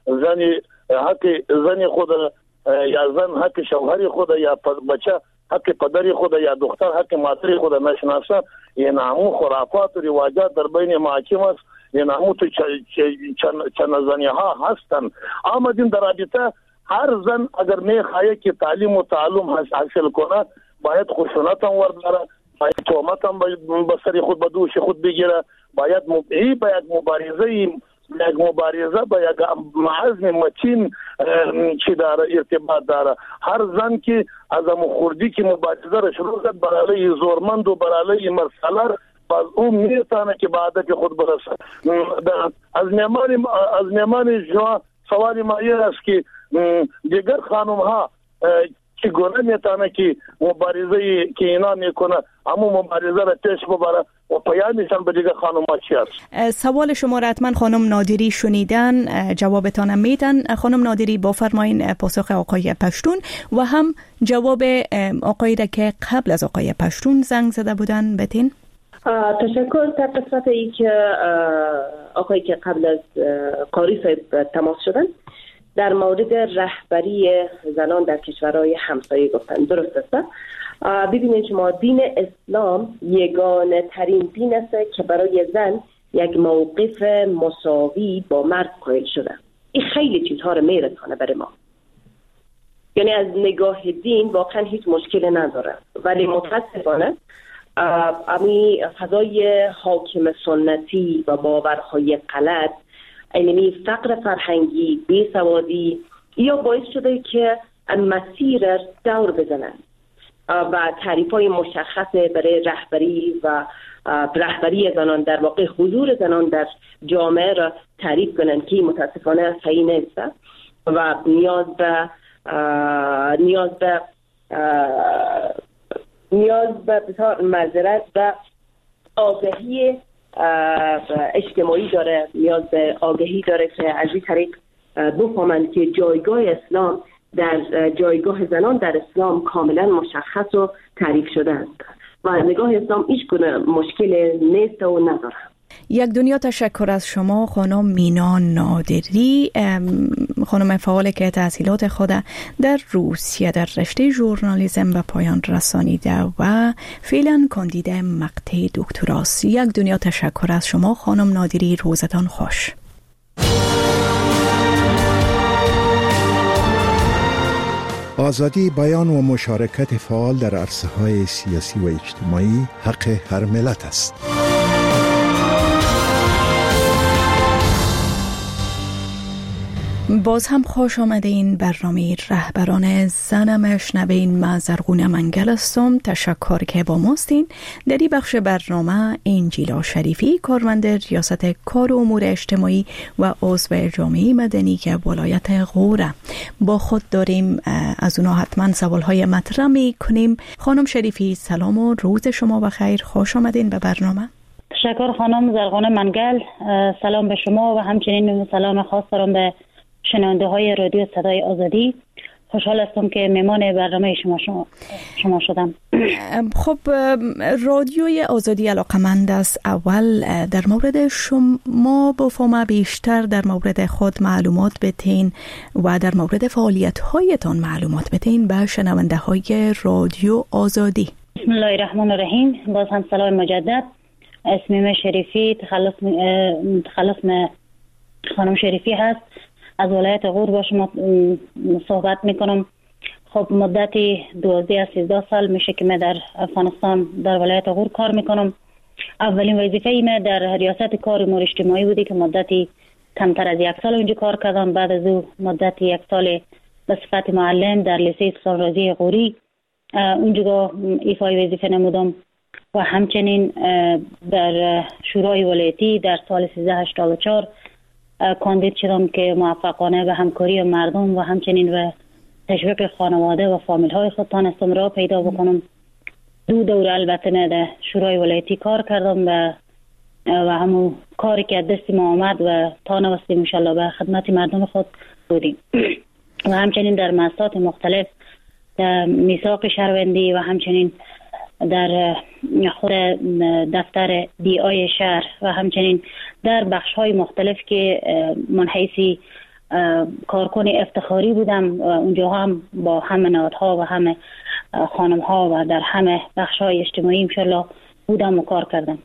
زن خود یا زن حق شوهر خود یا بچه حق پدر خود یا دختر حق مادر خود نشناسه، این همون خرافات و رواجات در بین محاکم است. این همون تو چند ها هستن. آمدیم در رابطه هر زن اگر میخواه که تعلیم و تعلم حاصل کنه باید خشونت هم ورداره، باید تهمت هم به سر خود به دوش خود بگیره، باید مبارزه با یک عزم متین چی داره ارتباط داره. هر زن که از خوردی که مبارزه را شروع کرد برای زورمند و برای مرسلر باز اون میتونه که به هدف خود برسه. از میمان شما سوالی ما این است که دیگر خانم ها چگونه میتونه که مبارزه که اینا میکنه اما مبارزه را پیش ببره و پیامشان به دیگر خانم ها چی است؟ سوال شما را حتما خانم نادری شنیدن، جوابتان میدن. خانم نادری بفرمایین پاسخ آقای پشتون و هم جواب آقایی را که قبل از آقای پشتون زنگ زده بودن بتین. تشکر. در قسمت ای که آقایی که قبل از قاری صاحب تماس شدن در مورد رهبری زنان در کشورهای همسایه گفتن، درست است. ببینید شما دین اسلام یگانه ترین دین است که برای زن یک موقف مساوی با مرد قائل شده. این خیلی چیزها رو میرسانه برای ما، یعنی از نگاه دین واقعا هیچ مشکلی نداره، ولی متاسفانه امی فضای حاکم سنتی و باورهای غلط، اینمی فقر فرهنگی، بیسوادی یا باعث شده که مسیر دور بزنن و تعریف‌های مشخص برای رهبری و رهبری زنان، در واقع حضور زنان در جامعه را تعریف کنن که متاسفانه صحیح نیست و نیاز به بسیار معذرت و آگاهی اجتماعی داره، نیاز به آگاهی داره که از این طریق بفهمند که جایگاه اسلام در جایگاه زنان در اسلام کاملا مشخص و تعریف شده است و نگاه اسلام هیچ گونه مشکل نیست و نداره. یک دنیا تشکر از شما خانم مینا نادری، خانم فعال که تحصیلات خود در روسیه در رشته ژورنالیسم به پایان رسانیده و فعلا کاندید مقطع دکتراست. یک دنیا تشکر از شما خانم نادری، روزتان خوش. آزادی بیان و مشارکت فعال در عرصه‌های سیاسی و اجتماعی حق هر ملت است. باز هم خوش آمده این برنامه رهبران زن مشنوین. من زرغونه منگل هستم. تشکر که با ماستین. در این بخش برنامه انجیلا شریفی، کارمند ریاست کار و امور اجتماعی و عضو جامعه مدنی که ولایت غوره با خود داریم. از اونا حتما سوالهای مطرح می کنیم. خانم شریفی سلام و روز شما بخیر، خوش آمدین به برنامه. تشکر خانم زرغونه منگل، سلام به شما و همچنین سلام خاص دارم به شنونده های رادیو صدای آزادی. خوشحال هستم که مهمان برنامه شما شدم. خب رادیوی آزادی علاقمند است. اول در مورد شما بفهمم بیشتر در مورد خود معلومات بتین و در مورد فعالیت هایتان معلومات بتین به شنونده های رادیو آزادی. بسم الله الرحمن الرحیم. باز هم سلام مجدد. اسمم شریفی، تخلص خانم شریفی هست. از ولایت غور با شما صحبت میکنم. خب مدتی 12 سال میشه که من در افغانستان در ولایت غور کار میکنم. اولین وظیفه من در ریاست کار امور اجتماعی بودی که مدتی کمتر از 1 سال اونجا کار کردم. بعد از او مدتی 1 سال به صفت معلم در لیسه سلطان رازی غوری اونجا ایفای وظیفه نمودم و همچنین در شورای ولایتی در سال 1384 کاندید شدم که موفقانه به همکاری مردم و همچنین به تشویق خانواده و فامیل های خود تانستم راه پیدا بکنم. 2 دوره البته در شورای ولایتی کار کردم و همون کاری که دستی ما آمد و تا نوستیم انشالله به خدمت مردم خود بودیم و همچنین در مؤسسات مختلف در میثاق شهروندی و همچنین در خود دفتر دی آی شهر و همچنین در بخش های مختلف که من حیثی کارکن افتخاری بودم. اونجا هم با همه نهادها و همه خانم ها و در همه بخش های اجتماعی انشالله بودم و کار کردم.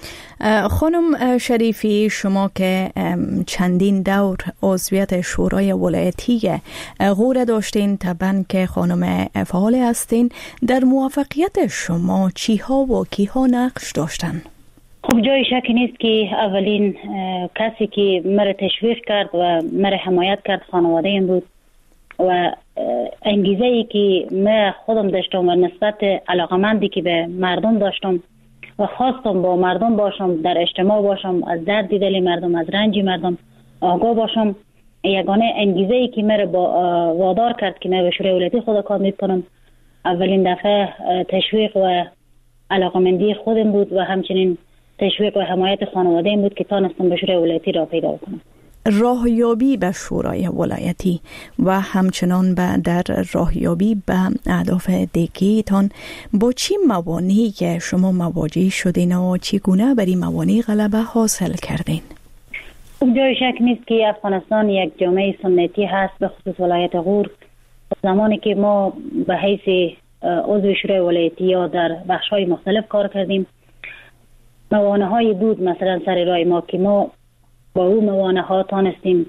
خانم شریفی، شما که چندین دور عضویت شورای ولایتی غور داشتین، طبعا که خانم فعال هستین، در موفقیت شما چی ها و کی ها نقش داشتن؟ خب جای شکی نیست که اولین کسی که مرا تشویق کرد و مرا حمایت کرد خانواده این بود و انگیزه ای که من خودم داشتم و نسبت علاقمندی که به مردم داشتم و خواستم با مردم باشم، در اجتماع باشم، از درد دل مردم، از رنج مردم آگاه باشم. یگانه انگیزه ای که مرا وادار کرد که من به شورای ولایتی خود کاندید کنم اولین دفعه تشویق و علاقمندی خودم بود و همچنین تشویق و حمایت خانواده این بود که تانستم به شورای ولایتی را پیدا کنم. راهیابی به شورای ولایتی و همچنان در راهیابی به اهداف دیگه‌تان با چی موانعی که شما مواجه شدین و چگونه بر این موانع غلبه حاصل کردین؟ جای شک نیست که افغانستان یک جامعه سنتی هست، به خصوص ولایت غور. زمانی که ما به حیث عضو شورای ولایتی یا در بخش‌های مختلف کار کردیم، موانع‌هایی بود مثلا سر راه ما که ما با اون موانع‌ها تانستیم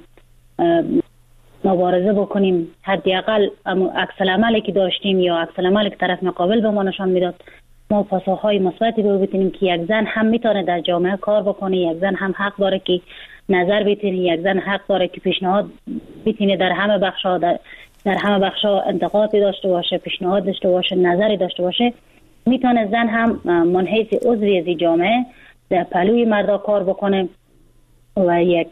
مبارزه بکنیم. حداقل عکس العملی که داشتیم یا عکس العملی که طرف مقابل به ما نشان میداد، ما پاسخ‌های مثبتی بتونیم که یک زن هم میتونه در جامعه کار بکنه، یک زن هم حق داره که نظر بتونه، یک زن حق داره که پیشنهاد بتونه در همه بخش‌ها در همه بخش‌ها انتقادی داشته باشه، پیشنهاد داشته باشه، نظری داشته باشه. میتونه زن هم من حیث عضوی از جامعه در پهلوی مردا کار بکنه و یک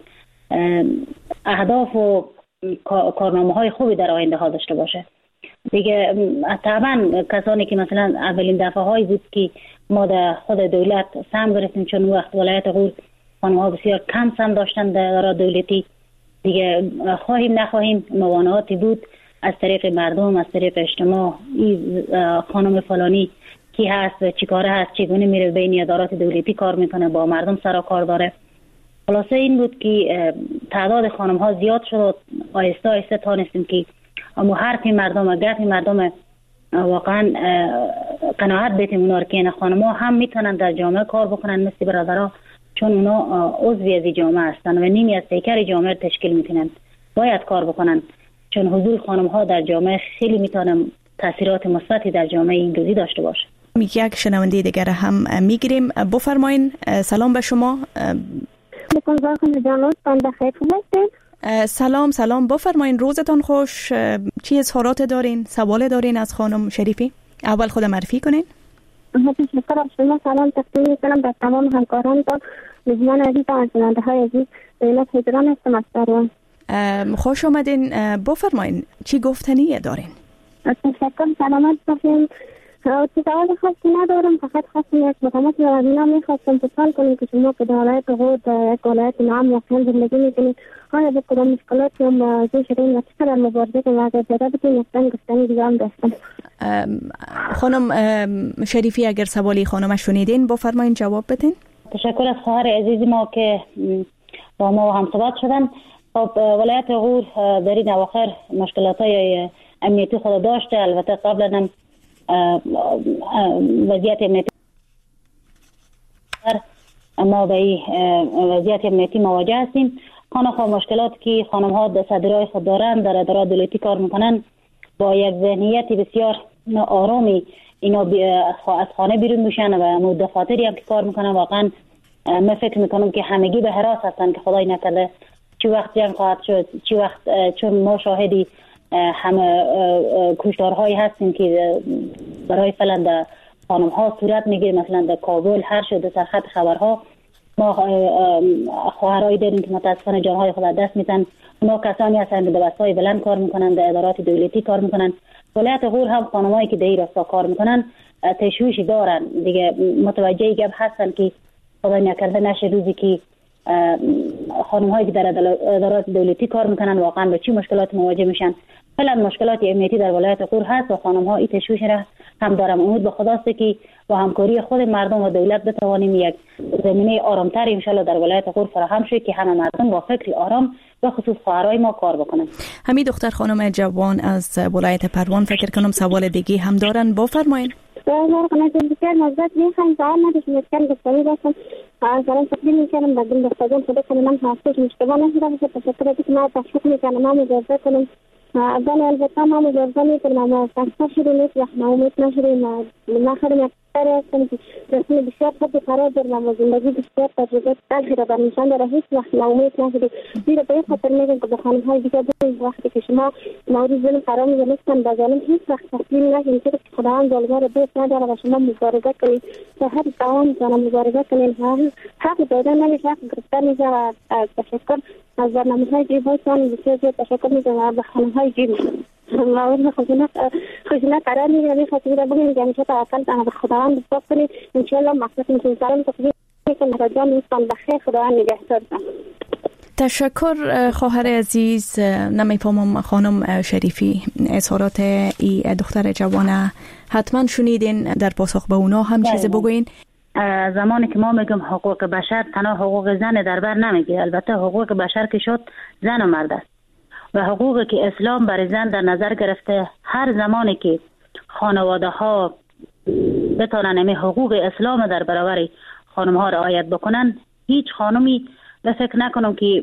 اهداف و کارنامه‌های خوبی در آینده ها داشته باشه. دیگه طبعا کسانی که مثلا اولین دفعه هایی بود که ما در خود دولت سهم گرفتیم، چون وقت ولایت غور خانم‌ها بسیار کم سهم داشتن در دولتی، دیگه خواهیم نخواهیم موانعاتی بود از طریق مردم، از طریق اجتماع. خانم فلانی کی هست، چی کاره هست، چگونه میره بین ادارات دولتی کار میکنه، با مردم سر و کار داره. خلاصه این بود که تعداد خانم ها زیاد شد و آهسته آهسته تانستیم که اما حرف مردم و گپ مردم واقعا قناعت بدیم اونا که این خانم ها هم میتونن در جامعه کار بکنن مثل برادرها، چون اونا عضوی از جامعه هستن و نیمی از پیکر جامعه تشکیل میتونن، باید کار بکنن، چون حضور خانم ها در جامعه خیلی میتونن تاثیرات مثبتی در جامعه این روزی داشته باشه. یک شنونده دیگر هم میگیریم. بفرمایین. سلام به شما. سلام بفرمایین. روزتان خوش. چی اظهارات دارین؟ سوال دارین از خانم شریفی؟ اول خود معرفی کنین. تشکر از شما. سلام تقدیم می‌کنم به تمام همکارانتان، میزبان عزیز و شنونده‌های عزیز. اینا هجران هستم از سروان. خوش آمدین. بفرمایین چی گفتنی دارین؟ تشکر. سلامت باشین. سوال خاصی ندارم، فقط خواستم یک مقامات اینا میخواستم سوال کنم که شما که در ولایت غور یک ولایت نام واقعا زندگی میکنید، آیا به کدام مشکلاتی هم مواجه شدین و چقدر مبارزه کنید؟ اگر پیدا بتونید یک گفتنی دیگه هم داشتم. خانم شریفی اگر سوالی خانم شنیدین بفرمایین جواب بدین. تشکر از خواهر عزیز ما که با ما هم صحبت شدن. خب ولایت غور در این اواخر مشکلات‌های امنیتی خود داشته، البته قبلا هم وضعیت امنیتی ما به وضعیت امنیتی مواجه هستیم. خانه مشکلات که خانم ها در صدرهای خود دارند، در ادارات دولتی کار میکنن، با یک ذهنیت بسیار آرامی اینا از خانه بیرون میشن و دفاتری هم که کار میکنن. واقعا من فکر میکنم که همگی به حراس هستن که خدای نکرده چی وقت جنگ خواهد شد، چی وقت، چون ما شاهدی همه کشتارهایی هستیم که برای فعلا خانم ها صورت میگیره. مثلا در کابل هر شده در خط خبرها ما خواهرای داریم که متاسفانه جانهای خود دست میتن. اونا کسانی هستند که در بستای بلند کار میکنن، در ادارات دولتی کار میکنن. ولایت غور هم خانمایی که در این راستا کار میکنن تشویش دارن دیگه. متوجه گپ هستن که خدای نکرده نشه روزی که خانم هایی که در ادارات دولتی کار میکنن واقعا به چی مشکلات مواجه میشن. فعلا مشکلات امنیتی در ولایت غور هست و خانم ها این تشویش را هم دارم. امید به خداست که با همکاری خود مردم و دولت بتوانیم یک زمینه آرامتر ان شاء الله در ولایت غور فراهم شه که همه مردم با فکر آرام به خصوص خواهرای ما کار بکنن. همین دختر خانم جوان از ولایت پروان فکر کنم سوال دیگه هم دارن، بفرمایید. ما کنم بسیار مزد میخوایم سوال نداشتیم بسیار گفتگو داشتم. مثلا تقدیم میکنم بدون دختران خدا کنم من هستش مشکل نشده باشه. تشکر از ما تشکر میکنم ما مجازه کنم. اول البته ما مجازه میکنم اما تشکر شده نیست وقت ناامید نشدیم. نخواهیم یک کاری هستم که رسمی بسیار خود قرار دارم و زندگی بسیار تجربه تجربه در نشان داره. هیچ وقت ناامید نشدیم. زیرا به این خاطر میگم که به خانم های دیگه بودیم وقتی که شما مورد ظلم قرار میگرفتن به ظالم هیچ وقت تسلیم نشید که خداوند ظالم رو دوست نداره و شما مبارزه کنید تا هر توان میتونم مبارزه کنید. حق دادن نمیشه، حق گرفتن میشه. و تشکر از برنامه‌های جیب‌هایتان بسیار زیاد تشکر می‌کنم. به خانم‌های جیب مورد خشونت قرار می‌گیرم. خاطر را بگیم که همیشه توکل به خداوند بسپار کنید. ان شاء الله مقصد می‌کنیم سلام تقدیم می‌کنم. جان دوستان بخیر، خداوند نگهدارتان. تشکر خواهر عزیز. نمیفهمم خانم شریفی اظهارات ای دختر جوانه حتما شنیدین، در پاسخ به اونا هم چیز بگوین. زمانی که ما میگم حقوق بشر تنها حقوق زن در بر نمیگه، البته حقوق بشر که شد زن و مرد است و حقوقی که اسلام برای زن در نظر گرفته. هر زمانی که خانواده ها بتونن همه حقوق اسلام در برابر خانم ها رعایت بکنن، هیچ خانمی به فکر نکنم که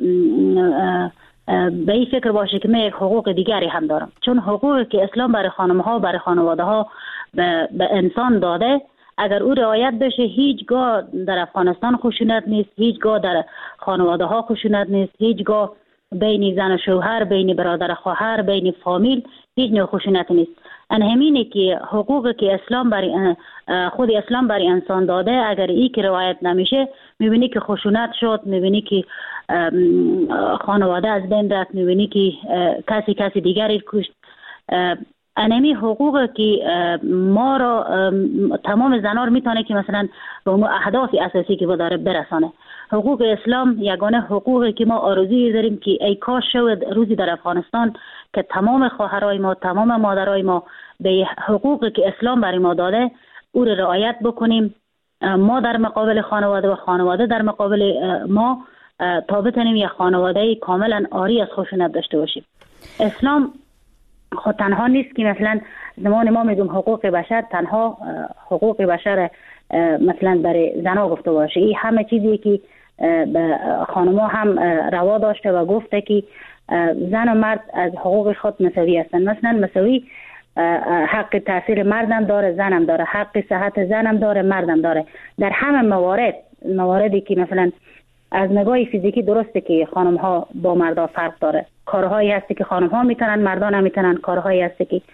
به این فکر باشه که من یک حقوق دیگری هم دارم. چون حقوقی که اسلام برای خانم ها برای خانواده ها به انسان داده، اگر او رعایت بشه هیچگاه در افغانستان خشونت نیست، هیچگاه در خانواده ها خشونت نیست، هیچگاه بین زن و شوهر، بین برادر خواهر، بین فامیل هیچ نوع خشونت نیست. همینه که حقوقی که اسلام برای خود اسلام برای انسان داده اگر این که رعایت نمیشه میبینی که خشونت شد، میبینی که خانواده از بین رفت، میبینی که کسی دیگری کشت. انمی حقوق که ما را تمام زنان میتونه که مثلا به اون اهداف اساسی که داره برسانه. حقوق اسلام یگانه حقوقی که ما آرزویی داریم که ای کاش شود روزی در افغانستان که تمام خواهرای ما، تمام مادرای ما به حقوقی که اسلام برای ما داده او را رعایت بکنیم. ما در مقابل خانواده و خانواده در مقابل ما تا بتونیم یک خانواده کاملا عاری از خشونت داشته باشیم. اسلام خود تنها نیست که مثلا زمان ما میگم حقوق بشر تنها حقوق بشر مثلا برای زنها گفته باشه. این همه چیزی که به خانم‌ها هم روا داشته و گفته که زن و مرد از حقوق خود مساوی هستند. مثلا مساوی حق تاثیر مردم داره، زنم داره، حق صحت زنم داره، مردم داره. در همه مواردی که مثلا از نگاه فیزیکی درسته که خانم ها با مردا فرق داره. کارهایی هستی که خانم ها میتونن مردا نمیتونن، کارهایی هستی که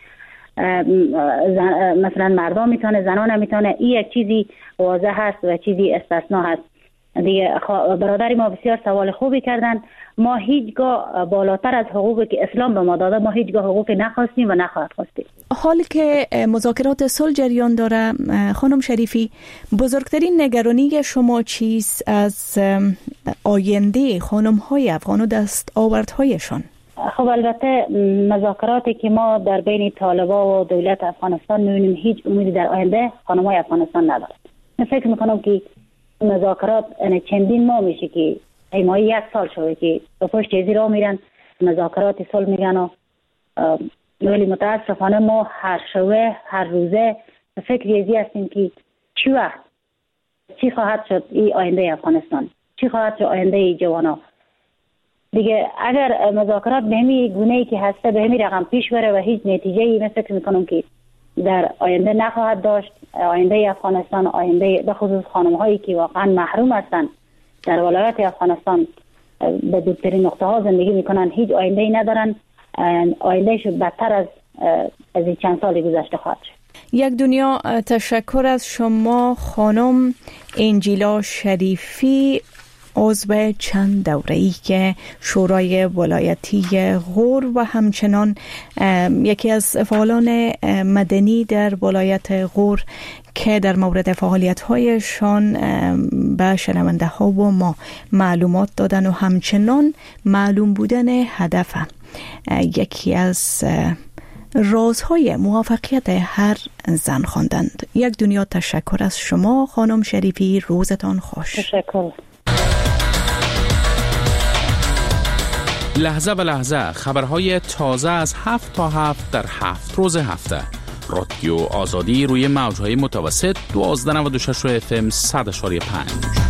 مثلا مردا میتونه زنا نمیتونه. این یک چیزی واضح هست و چیزی استثنا هست دیگه. برادری ما بسیار سوال خوبی کردن. ما هیچگاه بالاتر از حقوقی که اسلام به ما داده ما هیچگاه حقوقی نخواستیم و نخواهد خواستیم. حال که مذاکرات صلح جریان داره خانم شریفی، بزرگترین نگرانی شما چیست از آینده خانم های افغان و دستاوردهایشان؟ خب البته مذاکراتی که ما در بین طالبا و دولت افغانستان می‌بینیم هیچ امیدی در آینده خانم های افغانستان نداره. من فکر میکنم که مذاکرات چندین ماه میشه که ایمایی 1 سال شده که به پشت چیزی را میرن مذاکرات صلح میگن و ولی متاسفانه ما هر روزه به فکر یزی هستیم که چی وقت چی خواهد شد این آینده افغانستان، چی خواهد شد آینده جوانا دیگه. اگر مذاکرات به همین گونه‌ای که هسته به همین رقم پیش بره و هیچ نتیجه‌ای من فکر میکنم که در آینده نخواهد داشت. آینده افغانستان، آینده به خصوص خانم‌هایی که واقعا محروم هستند در ولایت افغانستان به دورترین نقطه ها زندگی میکنن، هیچ آینده‌ای ندارن. آیندهش بدتر از این چند سال گذشته خواهد شد. یک دنیا تشکر از شما خانم انجیلا شریفی، عضو چند دوره‌ای که شورای ولایتی غور و همچنان یکی از فعالان مدنی در ولایت غور که در مورد فعالیت‌هایشان به شنونده ها و ما معلومات دادن و همچنان معلوم بودن هدف یکی از رازهای موفقیت هر زن خواندند. یک دنیا تشکر از شما خانم شریفی، روزتان خوش. تشکر. لحظه به لحظه خبرهای تازه از 7 تا 7 در 7 روز هفته. رادیو آزادی روی موجهای متوسط 1296 FM 100.5.